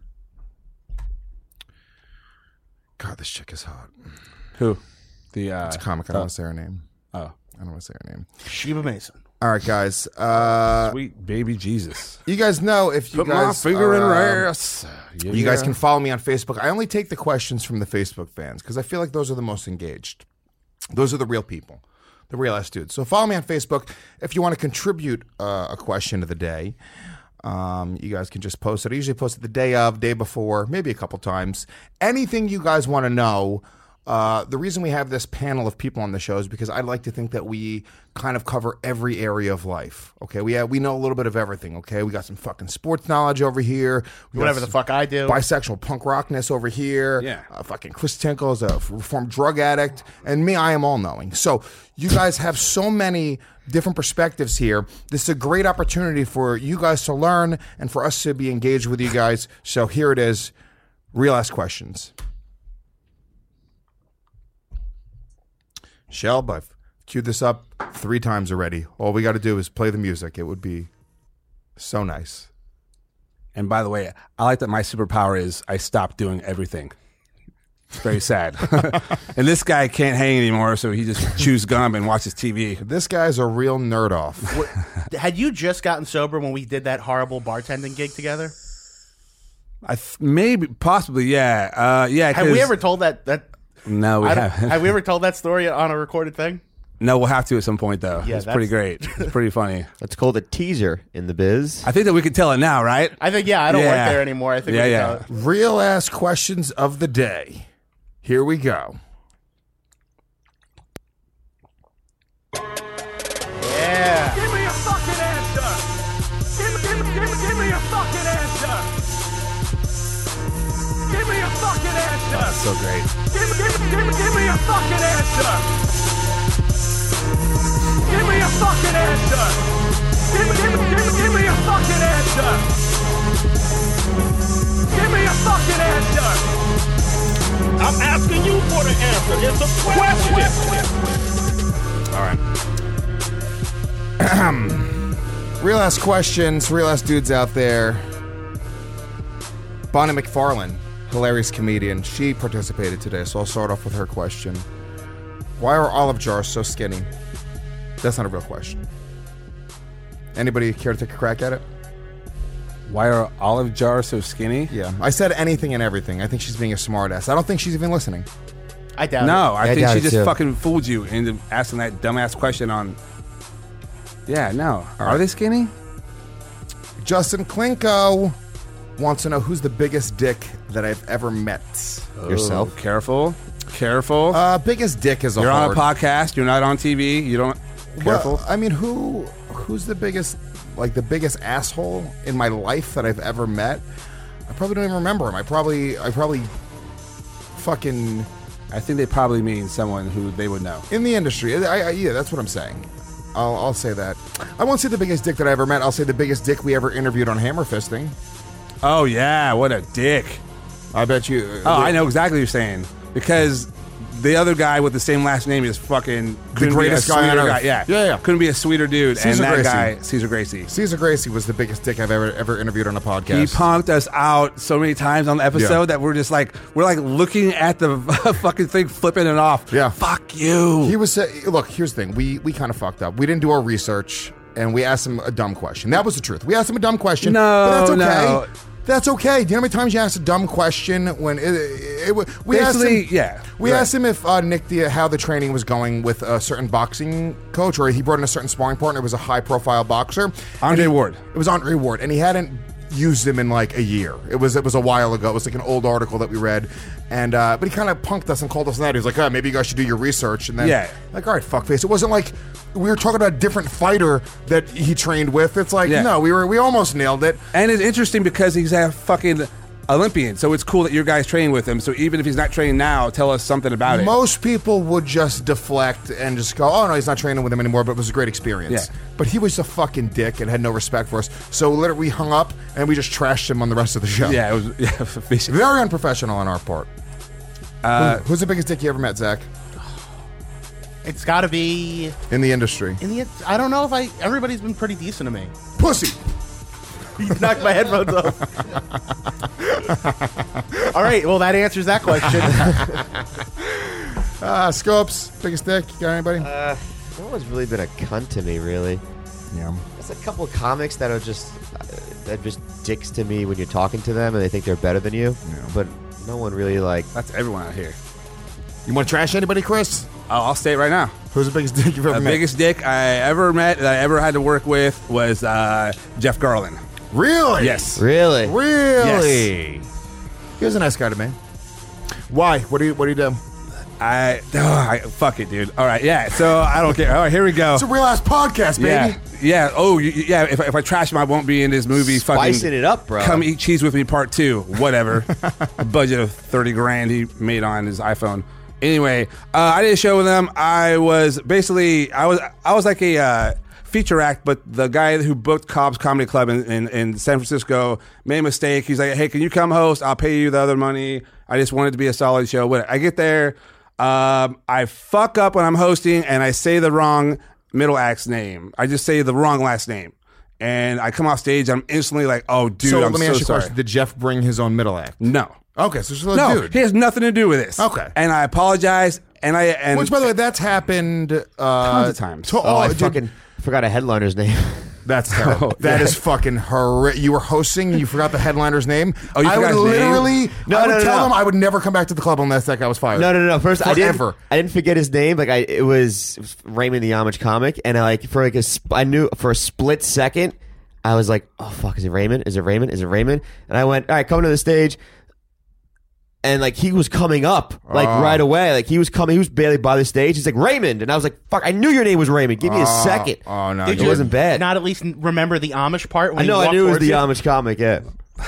God, this chick is hot. Who? The uh, It's a comic. I don't want to say her name. oh, I don't want to say her name. Sheba Mason. All right, guys. Uh, sweet baby Jesus. you guys know if you Put my guys finger in are, uh, ass. Yeah, You guys yeah. can follow me on Facebook. I only take the questions from the Facebook fans because I feel like those are the most engaged. Those are the real people, the real ass dudes. So follow me on Facebook if you want to contribute uh, a question of the day. Um, you guys can just post it. I usually post it the day of, day before, maybe a couple times. Anything you guys want to know Uh, the reason we have this panel of people on the show is because I'd like to think that we kind of cover every area of life. Okay, we have, we know a little bit of everything. Okay, we got some fucking sports knowledge over here. We got Whatever the some fuck I do. Bisexual punk rockness over here. Yeah. Uh, fucking Chris Tinkle is a reformed drug addict, and me, I am all knowing. So you guys have so many different perspectives here. This is a great opportunity for you guys to learn and for us to be engaged with you guys. So here it is, real ass questions. Shelb, I've queued this up three times already. All we got to do is play the music. It would be so nice. And by the way, I like that my superpower is I stopped doing everything. It's very sad. And this guy can't hang anymore, so he just chews gum and watches T V. This guy's a real nerd off. Had you just gotten sober when we did that horrible bartending gig together? I th- maybe, possibly, yeah, uh, yeah. Have we 'cause- ever told that that? No, we I don't- haven't. have we ever told that story on a recorded thing? No, we'll have to at some point though. Yeah, it's pretty that's- great. It's pretty funny. That's called a teaser in the biz. I think that we can tell it now, right? I think yeah. I don't Yeah. work there anymore. I think Yeah, we yeah. know it. Real ass questions of the day. Here we go. Yeah. Give me a fucking answer! Give me, give me, give me, give me a fucking answer! Give me a fucking answer! That's so great. Give me, give me, give me, give me a fucking answer! Give me a fucking answer! Give me, give me, give me, give me a fucking answer! Give me a fucking answer! I'm asking you for the answer. It's a question. All right. Real ass questions, real ass dudes out there. Bonnie McFarlane, hilarious comedian. She participated today, so I'll start off with her question. Why are olive jars so skinny? That's not a real question. Anybody care to take a crack at it? Why are olive jars so skinny? Yeah. I said anything and everything. I think she's being a smartass. I don't think she's even listening. I doubt No, it. I I think doubt she it just too. fucking fooled you into asking that dumbass question on. Yeah, no. Are they skinny? Justin Klinko wants to know who's the biggest dick that I've ever met. Yourself? Oh, careful. Careful. Uh, biggest dick is a You're hard. on a podcast. You're not on T V. You don't. Careful. Well, I mean, who who's the biggest, like the biggest asshole in my life that I've ever met? I probably don't even remember him. I probably, I probably, fucking I think they probably mean someone who they would know. in the industry. I, I, yeah, that's what I'm saying. I'll, I'll say that. I won't say the biggest dick that I ever met. I'll say the biggest dick we ever interviewed on Hammer Fisting. Oh yeah, what a dick. I bet you. Oh, I know exactly what you're saying because the other guy with the same last name is fucking couldn't be greatest a guy on sweeter earth. Yeah, Yeah, yeah. Couldn't be a sweeter dude. Cesar and that Gracie. guy, Caesar Gracie. Caesar Gracie was the biggest dick I've ever ever interviewed on a podcast. He punked us out so many times on the episode Yeah. that we're just like we're like looking at the fucking thing, flipping it off. Yeah. Fuck you. He was uh, look. Here's the thing. We we kind of fucked up. We didn't do our research, and we asked him a dumb question. That was the truth. We asked him a dumb question. No, but that's okay. no. That's okay. Do you know how many times you asked a dumb question when it? it, it we asked Basically, him. yeah, We right. asked him if uh, Nick Diaz, how the training was going with a certain boxing coach, or he brought in a certain sparring partner. It was a high-profile boxer. Andre And he- Ward. It was Andre Ward, and he hadn't used him in like a year. It was it was a while ago. It was like an old article that we read, and uh, but he kind of punked us and called us that. He was like, "Oh, maybe you guys should do your research." And then, Yeah. like, all right, fuckface. It wasn't like we were talking about a different fighter that he trained with. It's like, Yeah. no, we were we almost nailed it. And it's interesting because he's a fucking Olympian, so it's cool that your guy's training with him. So even if he's not training now, tell us something about it. Most people would just deflect and just go, "Oh no, he's not training with him anymore." But it was a great experience. Yeah. But he was a fucking dick and had no respect for us. So literally, we hung up and we just trashed him on the rest of the show. Yeah, it was yeah, basically. Very unprofessional on our part. Uh, Who- who's the biggest dick you ever met, Zach? It's got to be In the industry. in the. I don't know if I. Everybody's been pretty decent to me. Pussy. You knocked my headphones off. All right. Well, that answers that question. Uh, Scopes, biggest dick. You got anybody? Uh, no one's really been a cunt to me, really. yeah. There's a couple of comics that are just uh, they're just dicks to me when you're talking to them and they think they're better than you. Yeah. But no one really like. That's everyone out here. You want to trash anybody, Chris? Oh, I'll say it right now. Who's the biggest dick you've ever The met? biggest dick I ever met that I ever had to work with was uh, Jeff Garland. Really? Yes. Really? Really? He was a nice guy to me. Why? What do you What do you do? I, oh, I fuck it, dude. All right, yeah. So I don't care. All right, here we go. It's a real ass podcast, baby. Yeah, yeah. Oh, you- yeah. If, if I trash him, I won't be in this movie. Spicing fucking it up, bro. Come Eat Cheese with Me Part Two. Whatever. A budget of thirty grand he made on his iPhone. Anyway, uh, I did a show with him. I was basically I was I was like a uh, feature act, but the guy who booked Cobb's Comedy Club in, in, in San Francisco made a mistake. He's like, "Hey, can you come host? I'll pay you the other money. I just wanted it to be a solid show." What I get there. Um, I fuck up when I'm hosting and I say the wrong middle act's name. I just say the wrong last name. And I come off stage, I'm instantly like, oh, dude, so I'm let me so ask you a sorry. question. Did Jeff bring his own middle act? No. Okay, so just let No, dude. he has nothing to do with this. Okay. And I apologize. And I and Which, by the way, that's happened uh, tons of times. To, Oh, I dude, fucking forgot a headliner's name. That's terrible. Oh, That yeah. is fucking horrific. You were hosting and you forgot the headliner's name. Oh, you I forgot would his name? literally, No, I would no, no, tell no. him I would never come back to the club unless that guy was fired. No, no, no. First, I didn't. Forever. I didn't forget his name. Like I, it was, it was Raymond the Amish comic, and I like for like a, sp- I knew for a split second, I was like, oh fuck, is it Raymond? Is it Raymond? Is it Raymond? And I went, all right, come to the stage. And like he was coming up like Oh. right away. Like he was coming, he was barely by the stage. He's like Raymond, and I was like, "Fuck! I knew your name was Raymond. Give me a second." Oh, no. Did it you wasn't bad. Not at least remember the Amish part. When I he know. I walked knew it was towards the you? Amish comic. Yeah.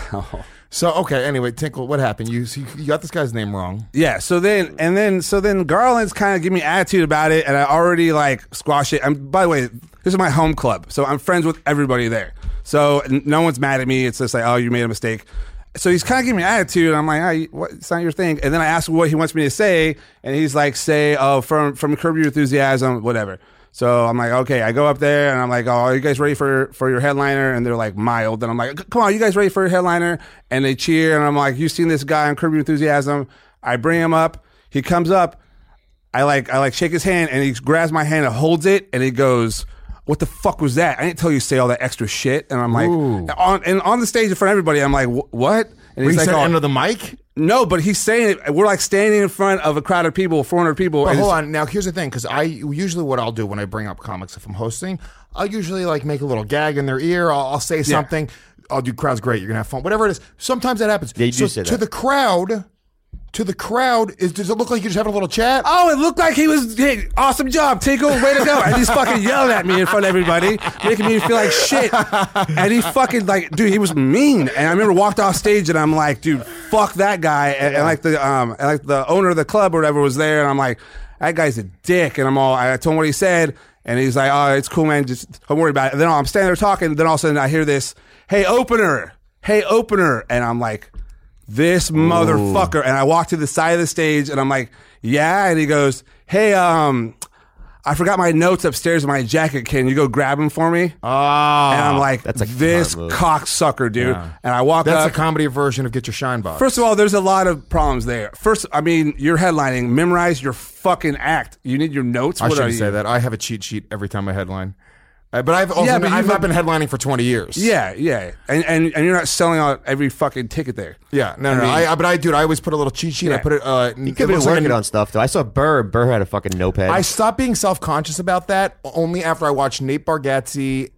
So, okay, anyway, Tinkle, what happened? You so you you got this guy's name wrong. yeah, so then and then so then Garland's kind of give me attitude about it, and I already like squash it. And by the way, this is my home club, so I'm friends with everybody there. So n- no one's mad at me. It's just like, oh, you made a mistake. So he's kind of giving me attitude. And I'm like, oh, you- what? It's not your thing. And then I ask him what he wants me to say, and he's like, say, oh, from from Curb Your Enthusiasm, whatever. So I'm like, okay. I go up there, and I'm like, oh, are you guys ready for for your headliner? And they're like, mild. And I'm like, come on, you guys ready for your headliner? And they cheer, and I'm like, you seen this guy on Curb Your Enthusiasm? I bring him up. He comes up. I like I like shake his hand, and he grabs my hand and holds it, and he goes, what the fuck was that? I didn't tell you to say all that extra shit. And I'm like, on and on the stage in front of everybody, I'm like, "Wh- what? And Were you like, said oh, under the mic? no, but he's saying it. We're like standing in front of a crowd of people, four hundred people. But and hold it's- on. Now, here's the thing, because I usually what I'll do when I bring up comics if I'm hosting, I'll usually like make a little gag in their ear. I'll, I'll say something. I'll do crowd's great. You're gonna have fun. Whatever it is. Sometimes that happens. Yeah, you so do say to that. the crowd, to the crowd, is does it look like you're just having a little chat? Oh, it looked like he was, hey, awesome job, Tinkle, way to go. And he's fucking yelling at me in front of everybody, making me feel like shit. And he fucking, like, dude, he was mean. And I remember walked off stage and I'm like, dude, fuck that guy. And, and like the um, and like the owner of the club or whatever was there, and I'm like, that guy's a dick. And I'm all, I told him what he said, and he's like, oh, it's cool, man, just don't worry about it. And then I'm standing there talking, and then all of a sudden I hear this, hey, opener, hey, opener. And I'm like, this motherfucker. And I walk to the side of the stage and I'm like, yeah. And he goes, hey, um, I forgot my notes upstairs in my jacket. Can you go grab them for me? Ah, and I'm like, that's a this smart move. cocksucker, dude. And I walk that's up. a comedy version of Get Your Shine Box. First of all, there's a lot of problems there. First, I mean, you're headlining. Memorize your fucking act. You need your notes. I What are shouldn't you? say that. I have a cheat sheet every time I headline. Uh, but I've also Yeah, but I've you've not been- been headlining for twenty years. Yeah, yeah. And, and and you're not selling out every fucking ticket there. Yeah, no, no, I no. mean- I, I, but I, dude, I always put a little cheat sheet. I Yeah. put it. Uh, You could have been working on stuff though. I saw Burr. Burr had a fucking notepad. I stopped being self conscious about that only after I watched Nate Bargatze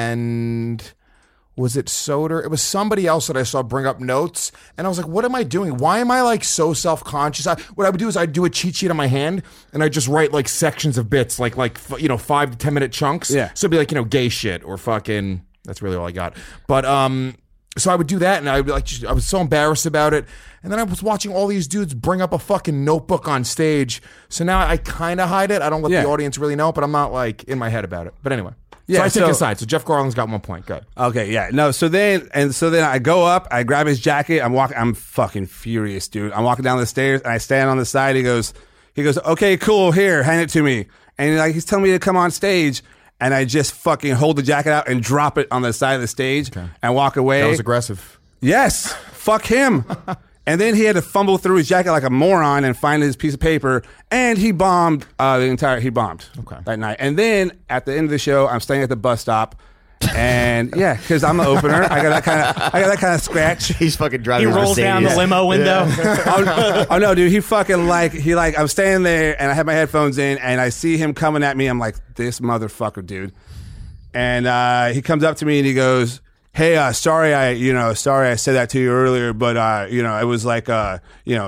and was it Soder? It was somebody else that I saw bring up notes, and I was like, "What am I doing? Why am I like so self conscious?" What I would do is I'd do a cheat sheet on my hand, and I would just write like sections of bits, like like f- you know five to ten minute chunks. Yeah. So it'd be like you know gay shit or fucking. That's really all I got. But um. So I would do that, and I would be like, just, I was so embarrassed about it. And then I was watching all these dudes bring up a fucking notebook on stage. So now I kind of hide it. I don't let Yeah. the audience really know, but I'm not like in my head about it. But anyway, Yeah, so I take so- his side. So Jeff Garland's got one point. Good. Okay, yeah, no. So then, and so then I go up, I grab his jacket. I'm walking. I'm fucking furious, dude. I'm walking down the stairs, and I stand on the side. He goes, he goes, okay, cool. Here, hand it to me. And like he's telling me to come on stage, and I just fucking hold the jacket out and drop it on the side of the stage and walk away. That was aggressive. Yes, fuck him. And then he had to fumble through his jacket like a moron and find his piece of paper. And he bombed uh, the entire. He bombed Okay. that night. And then at the end of the show, I'm staying at the bus stop, and yeah, because I'm the opener, I got that kind of. I got that kind of scratch. He's fucking He driving. his rolls down the Mercedes. limo window. oh, oh no, dude, he fucking like he like I'm standing there and I have my headphones in and I see him coming at me. I'm like, this motherfucker, dude. And uh, he comes up to me and he goes, hey, uh, sorry, I, you know, sorry I said that to you earlier, but, uh, you know, it was like, uh, you know,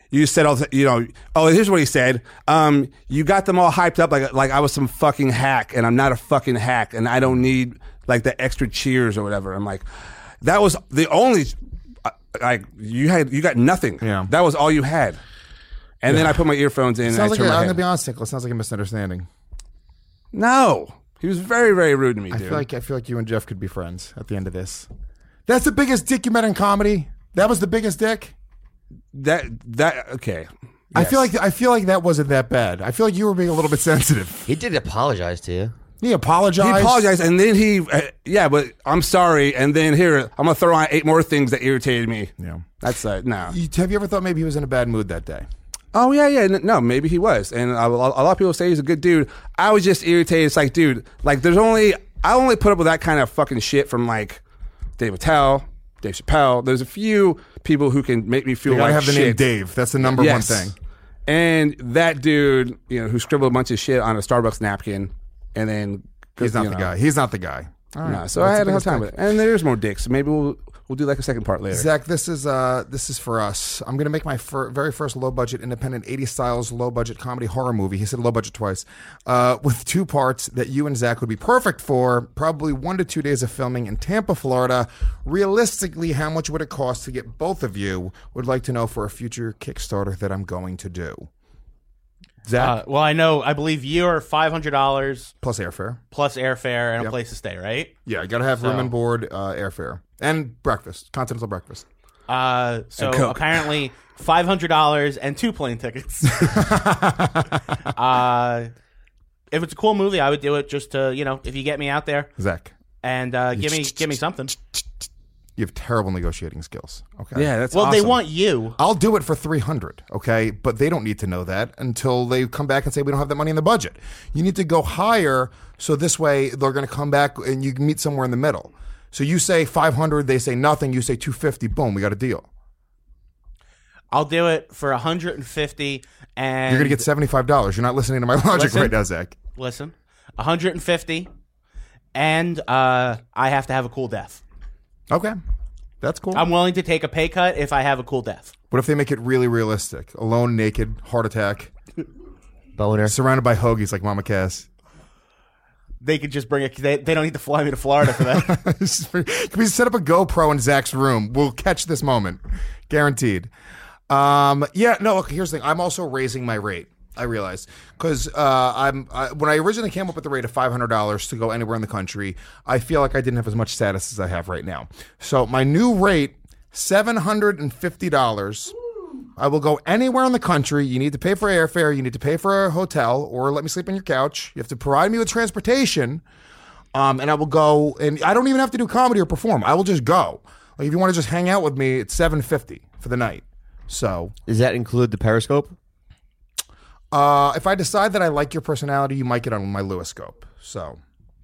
You said all the, you know. Oh, here's what he said. Um, you got them all hyped up like like I was some fucking hack, and I'm not a fucking hack, and I don't need like the extra cheers or whatever. I'm like, that was the only. Like you had, you got nothing. Yeah, that was all you had. And yeah. then I put my earphones in. Sounds and I like turned a, my I'm head. gonna be honest, Nicholas. Sounds like a misunderstanding. No, he was very, very rude to me. I dude. feel like I feel like you and Jeff could be friends at the end of this. That's the biggest dick you met in comedy. That was the biggest dick. That that okay. I Yes. feel like I feel like that wasn't that bad. I feel like you were being a little bit sensitive. He did apologize to you. He apologized. He apologized, and then he, uh, yeah, but I'm sorry. And then here, I'm gonna throw on eight more things that irritated me. Yeah, that's uh, no. You, have you ever thought maybe he was in a bad mood that day? Oh yeah, yeah. n- No, maybe he was, and a, a lot of people say he's a good dude. I was just irritated. It's like, dude, like there's only I only put up with that kind of fucking shit from like Dave Attell, Dave Chappelle. There's a few people who can make me feel You gotta like have the shit. name Dave. That's the number Yes. one thing. And that dude, you know, who scribbled a bunch of shit on a Starbucks napkin, and then He's not you the know, guy. He's not the guy. All right. No, so That's I had the a hard biggest time dick. with it. And there's more dicks. Maybe we'll we'll do like a second part later. Zach, this is uh, this is for us. I'm gonna make my fir- very first low budget independent eighties styles low budget comedy horror movie. He said low budget twice, uh, with two parts that you and Zach would be perfect for. Probably one to two days of filming in Tampa, Florida. Realistically, how much would it cost to get both of you? Would like to know for a future Kickstarter that I'm going to do. Zach, Uh, well, I know. I believe you're five hundred dollars plus airfare, plus airfare and Yep. a place to stay, right? yeah, you gotta have room So- and board, uh, airfare, and breakfast, continental breakfast. Uh, so And Coke. apparently five hundred dollars and two plane tickets. uh, if it's a cool movie, I would do it just to, you know, if you get me out there, Zach, and uh, give me give me something. you have terrible negotiating skills. Okay. Yeah, that's Well, they awesome. want you. I'll do it for three hundred, okay? But they don't need to know that until they come back and say we don't have that money in the budget. You need to go higher so this way they're going to come back and you meet somewhere in the middle. So you say five hundred, they say nothing, you say two fifty, boom, we got a deal. I'll do it for one hundred fifty, and You're going to get seventy-five dollars. You're not listening to my logic Listen. right now, Zach. listen, one hundred fifty, and uh, I have to have a cool death. Okay. That's cool. I'm willing to take a pay cut if I have a cool death. What if they make it really realistic? Alone, naked, heart attack, Boner. surrounded by hoagies like Mama Cass. They could just bring it. They, they don't need to fly me to Florida for that. Can we set up a GoPro in Zach's room? We'll catch this moment. Guaranteed. Um, yeah, no, look, here's the thing. I'm also raising my rate. I realize because uh, I'm I, when I originally came up with the rate of five hundred dollars to go anywhere in the country, I feel like I didn't have as much status as I have right now. So my new rate, seven hundred and fifty dollars. I will go anywhere in the country. You need to pay for airfare. You need to pay for a hotel, or let me sleep on your couch. You have to provide me with transportation, um, and I will go. And I don't even have to do comedy or perform. I will just go. Like if you want to just hang out with me, it's seven fifty for the night. So Does that include the Periscope? Uh, if I decide that I like your personality, you might get on my Lewiscope. So,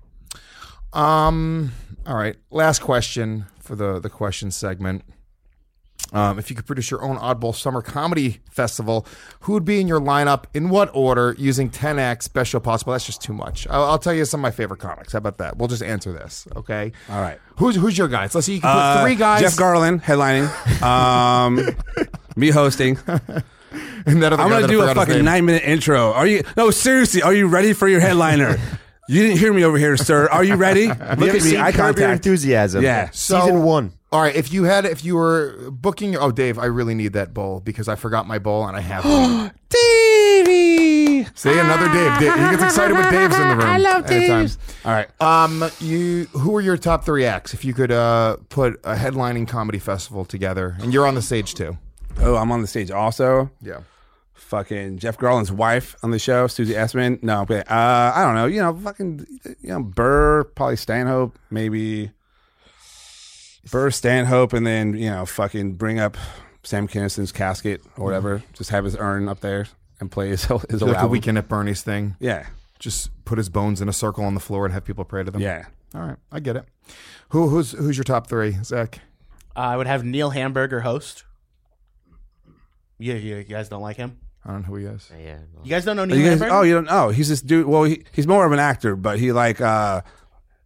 um, all right. Last question for the the question segment. Um, if you could produce your own oddball summer comedy festival, who would be in your lineup? In what order? Using ten acts, best show possible. That's just too much. I'll, I'll tell you some of my favorite comics. How about that? We'll just answer this. Okay. All right. Who's who's your guys? Let's see. You can put Uh, three guys. Jeff Garland headlining. Um, me hosting. And that other I'm guy gonna that I do a forgot his fucking name. nine minute intro. Are you? No, seriously. Are you ready for your headliner? You didn't hear me over here, sir. Are you ready? Look Have you at me. seen Eye Curb Your contact. Enthusiasm? Yeah. So- Season one. All right, if you had, if you were booking, oh, Dave, I really need that bowl because I forgot my bowl and I have one. Davey. See, another Dave. Dave. He gets excited when Dave's in the room. I love Dave. All right. Um, you, who are your top three acts? If you could uh, put a headlining comedy festival together, and you're on the stage too. Oh, I'm on the stage also. Yeah. Fucking Jeff Garland's wife on the show, Susie Essman. No, but uh, I don't know. You know, fucking, you know, Burr, probably Stanhope, maybe Burr, Stanhope, and then you know, fucking bring up Sam Kinnison's casket or whatever. Mm-hmm. Just have his urn up there and play his his like album. a Weekend at Bernie's thing. Yeah, just put his bones in a circle on the floor and have people pray to them. Yeah. All right, I get it. Who who's who's your top three, Zach? Uh, I would have Neil Hamburger host. Yeah, yeah, you guys don't like him? I don't know who he is. Yeah. You guys don't know Neil You guys, Hamburger? oh, you don't know? He's this dude. Well, he, he's more of an actor, but he like uh,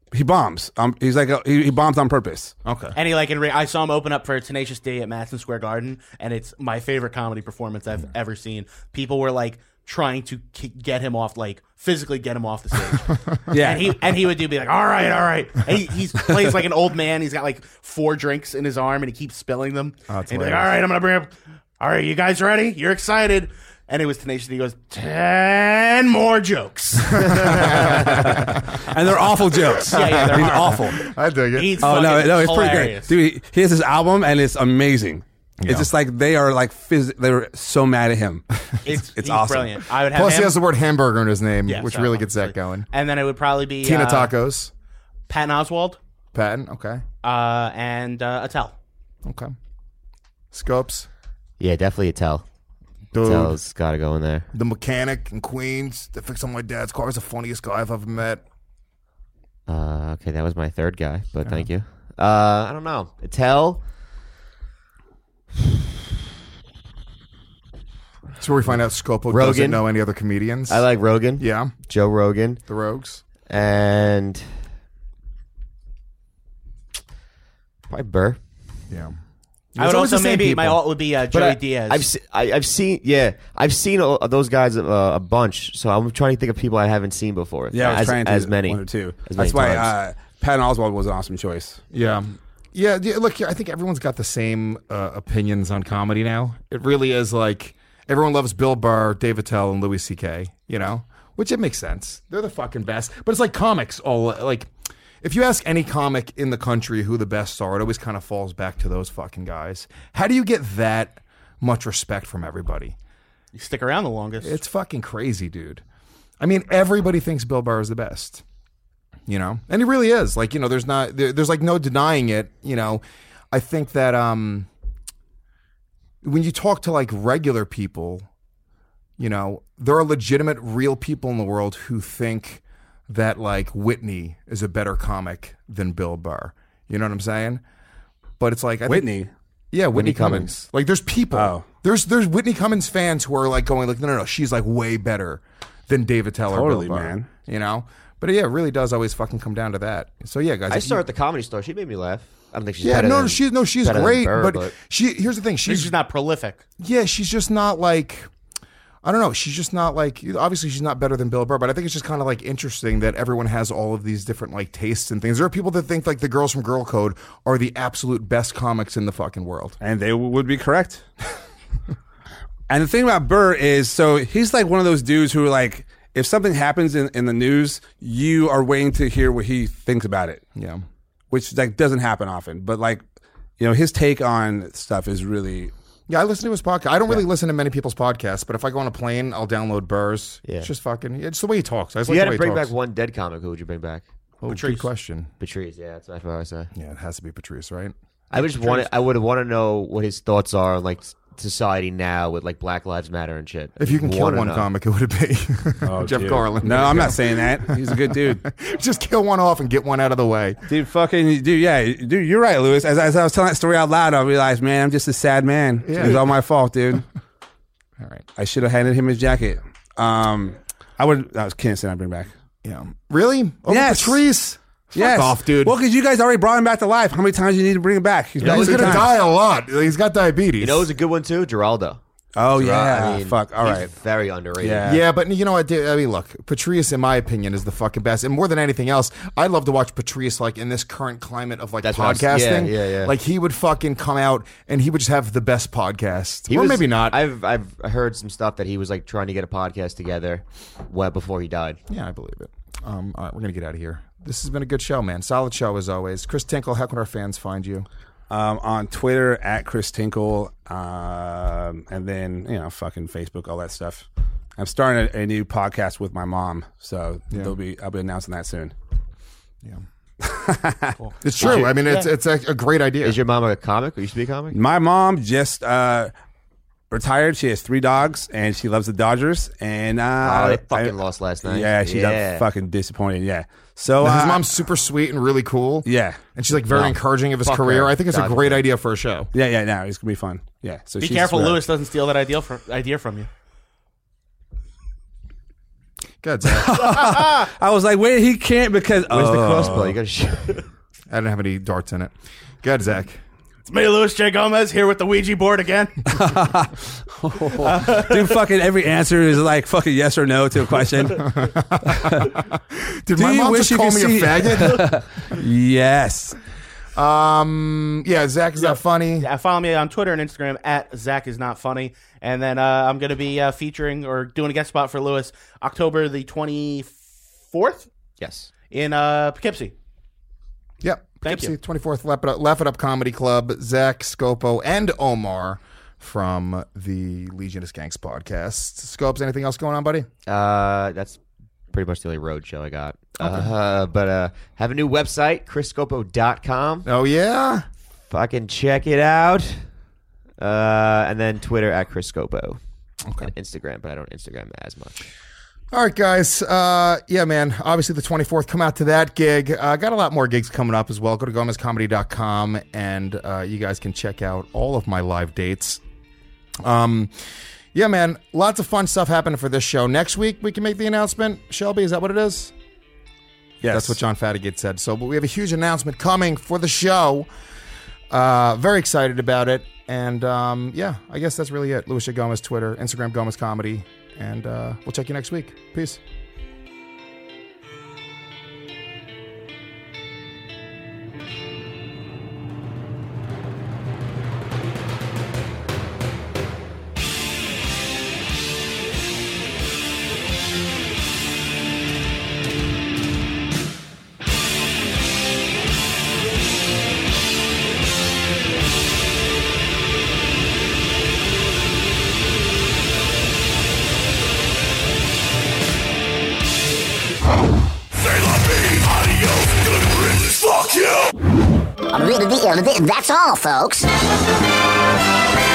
he bombs. Um, he's like a, he, he bombs on purpose. Okay. And he like in re- I saw him open up for Tenacious D at Madison Square Garden, and it's my favorite comedy performance I've ever seen. People were like trying to k- get him off, like physically get him off the stage. Yeah. and he and he would do be like, all right, all right. And he he's, plays like an old man. He's got like four drinks in his arm, and he keeps spilling them. Oh, that's and he'd be like, hilarious. all right, I'm gonna bring up. All right, you guys ready? You're excited. And it was Tenacious D. He goes, ten more jokes. And they're awful jokes. Yeah, yeah, they're he's horrible. awful. I dig it. He's Oh no, fucking no, it's pretty hilarious. great, dude. He, he has this album and it's amazing. Yeah. It's just like they are like phys- they were so mad at him. It's, It's he's awesome. brilliant. I would have Plus, him. he has the word hamburger in his name, Yeah, which sorry, really I'm gets that sorry. going. And then it would probably be Tina uh, Tacos. Patton Oswalt, Patton. Okay. uh, and uh, Attell. Okay. Scopes. Yeah, definitely a tell. Dude. Tell's got to go in there. The mechanic in Queens that fixed on my dad's car is the funniest guy I've ever met. Uh, okay, that was my third guy, but thank you. Uh, I don't know. Tell. That's where we find out Scopo Rogan. doesn't know any other comedians. I like Rogan. Yeah. Joe Rogan. The Rogues. And probably Burr. Yeah. I would It's always also the same maybe people. my alt would be uh, But Joey I, Diaz. I've se- I, I've seen yeah I've seen all, those guys uh, a bunch. So I'm trying to think of people I haven't seen before. Yeah, I was as, trying to as many one or two. as many That's why times. uh, Patton Oswalt was an awesome choice. Yeah. Yeah, yeah, look, I think everyone's got the same uh, opinions on comedy now. It really is like everyone loves Bill Burr, Dave Attell, and Louis C K, you know? Which it makes sense. They're the fucking best. But it's like comics all like if you ask any comic in the country who the best are, it always kind of falls back to those fucking guys. How do you get that much respect from everybody? you stick around the longest. It's fucking crazy, dude. I mean, everybody thinks Bill Burr is the best. You know, and he really is. Like, you know, there's not, there, there's like no denying it. You know, I think that um, when you talk to like regular people, you know, there are legitimate, real people in the world who think that like Whitney is a better comic than Bill Burr. You know what I'm saying? But it's like I Whitney. Think, yeah, Whitney, Whitney Cummings. Cummings. Like, there's people. Oh. There's there's Whitney Cummings fans who are like going like, no, no, no, she's like way better than David Teller. Totally, Bill Burr, man. You know. But yeah, it really does always fucking come down to that. So yeah, guys. I if saw her you- at the Comedy Store. She made me laugh. I don't think she's Yeah, better no, than, she's no, she's better than great. Burr, but, but she here's the thing. She's She's just not prolific. yeah, she's just not like. I don't know. She's just not like. Obviously, she's not better than Bill Burr, but I think it's just kind of like interesting that everyone has all of these different like tastes and things. There are people that think like the girls from Girl Code are the absolute best comics in the fucking world. And they w- would be correct. And the thing about Burr is, so he's like one of those dudes who are like, if something happens in, in the news, you are waiting to hear what he thinks about it. Yeah. Which like doesn't happen often. But like, you know, his take on stuff is really. Yeah, I listen to his podcast. I don't really listen to many people's podcasts, but if I go on a plane, I'll download Burr's. Yeah. It's just fucking. It's the way he talks. I just if you like had the to way he bring talks. back one dead comic, who would you bring back? Oh, good question. Patrice. Yeah, that's what I say. Yeah, it has to be Patrice, right? I would just want. I would want to know what his thoughts are on like society now with like Black Lives Matter and shit. If you can kill Wanna one know. comic, it would be Oh, Jeff dude. Garland. No, I'm not saying that. He's a good dude. Just kill one off and get one out of the way. Dude, fucking, dude, yeah, dude, you're right, Lewis. As, as I was telling that story out loud, I realized, man, I'm just a sad man. Yeah. It was all my fault, dude. All right. I should have handed him his jacket. Um, I would. That was Kinnison. I'd bring back. Yeah. Really? Over Yes. Patrice? Fuck Yes. off, dude. Well, because you guys already brought him back to life. How many times do you need to bring him back? He's, Yeah, he's back going to three die times. a lot. He's got diabetes. You know, who's a good one too? Geraldo. Oh, Geraldo, yeah. I mean, Fuck. All he's right. very underrated. Yeah. Yeah, but you know what? I mean, look, Patrice, in my opinion, is the fucking best. And more than anything else, I'd love to watch Patrice like in this current climate of like That's what I was- podcasting. yeah, yeah, yeah. Like he would fucking come out and he would just have the best podcast. He or was- maybe not. I've I've heard some stuff that he was like trying to get a podcast together, well before he died. Yeah, I believe it. Um, all right, we're gonna get out of here. This has been a good show, man. Solid show as always. Chris Tinkle, how can our fans find you? Um, on Twitter at Chris Tinkle, um, and then you know, fucking Facebook, all that stuff. I'm starting a, a new podcast with my mom, so Yeah. there'll be I'll be announcing that soon. Yeah, it's true. I mean, it's it's a, a great idea. Is your mom a comic or used to be a comic? My mom just uh, retired. She has three dogs, and she loves the Dodgers. And uh, Oh, they fucking I- lost last night. Yeah, she Yeah. got fucking disappointed. Yeah, so His uh, mom's super sweet and really cool. yeah, And she's like very No. encouraging of his Fuck career. her. I think it's a God, great fuck. idea for a show. yeah, yeah. No, it's gonna be fun. Yeah, so Be she's careful, sweet. Lewis doesn't steal that idea from idea from you. Good, Zach. I was like, wait, he can't because Where's the oh. crossbow? You got to shoot. I didn't have any darts in it. Good, Zach. It's me, Luis J. Gomez, here with the Ouija board again. Dude, fucking every answer is like fucking yes or no to a question. Did Do my you mom wish just you call could me see- a faggot? Yes. um. Yeah, Zach, is that funny? Yeah, follow me on Twitter and Instagram at Zach is not funny. And then uh, I'm going to be uh, featuring or doing a guest spot for Lewis October the twenty-fourth Yes. in uh, Poughkeepsie. Yep. Thank you. twenty-fourth Laugh It Up, Laugh It Up Comedy Club. Zach, Scopo, and Omar from the Legion of Skanks podcast. Scopes, anything else going on, buddy? Uh, that's pretty much the only road show I got. Uh, but uh, have a new website, chris scopo dot com. Oh, yeah? Fucking check it out. Uh, and then Twitter at Chris Scopo. Okay. And Instagram, but I don't Instagram as much. All right, guys. Uh, yeah, man. Obviously, the twenty-fourth, come out to that gig. Uh, got a lot more gigs coming up as well. Go to gomez comedy dot com, and uh, you guys can check out all of my live dates. Um, yeah, man. Lots of fun stuff happening for this show. Next week, we can make the announcement. Shelby, is that what it is? Yes. That's what John Fatigate said. So, but we have a huge announcement coming for the show. Uh, very excited about it. And um, yeah, I guess that's really it. Luis J. Gomez, Twitter, Instagram, Gomez Comedy. And uh, we'll check you next week. Peace. That's all, folks.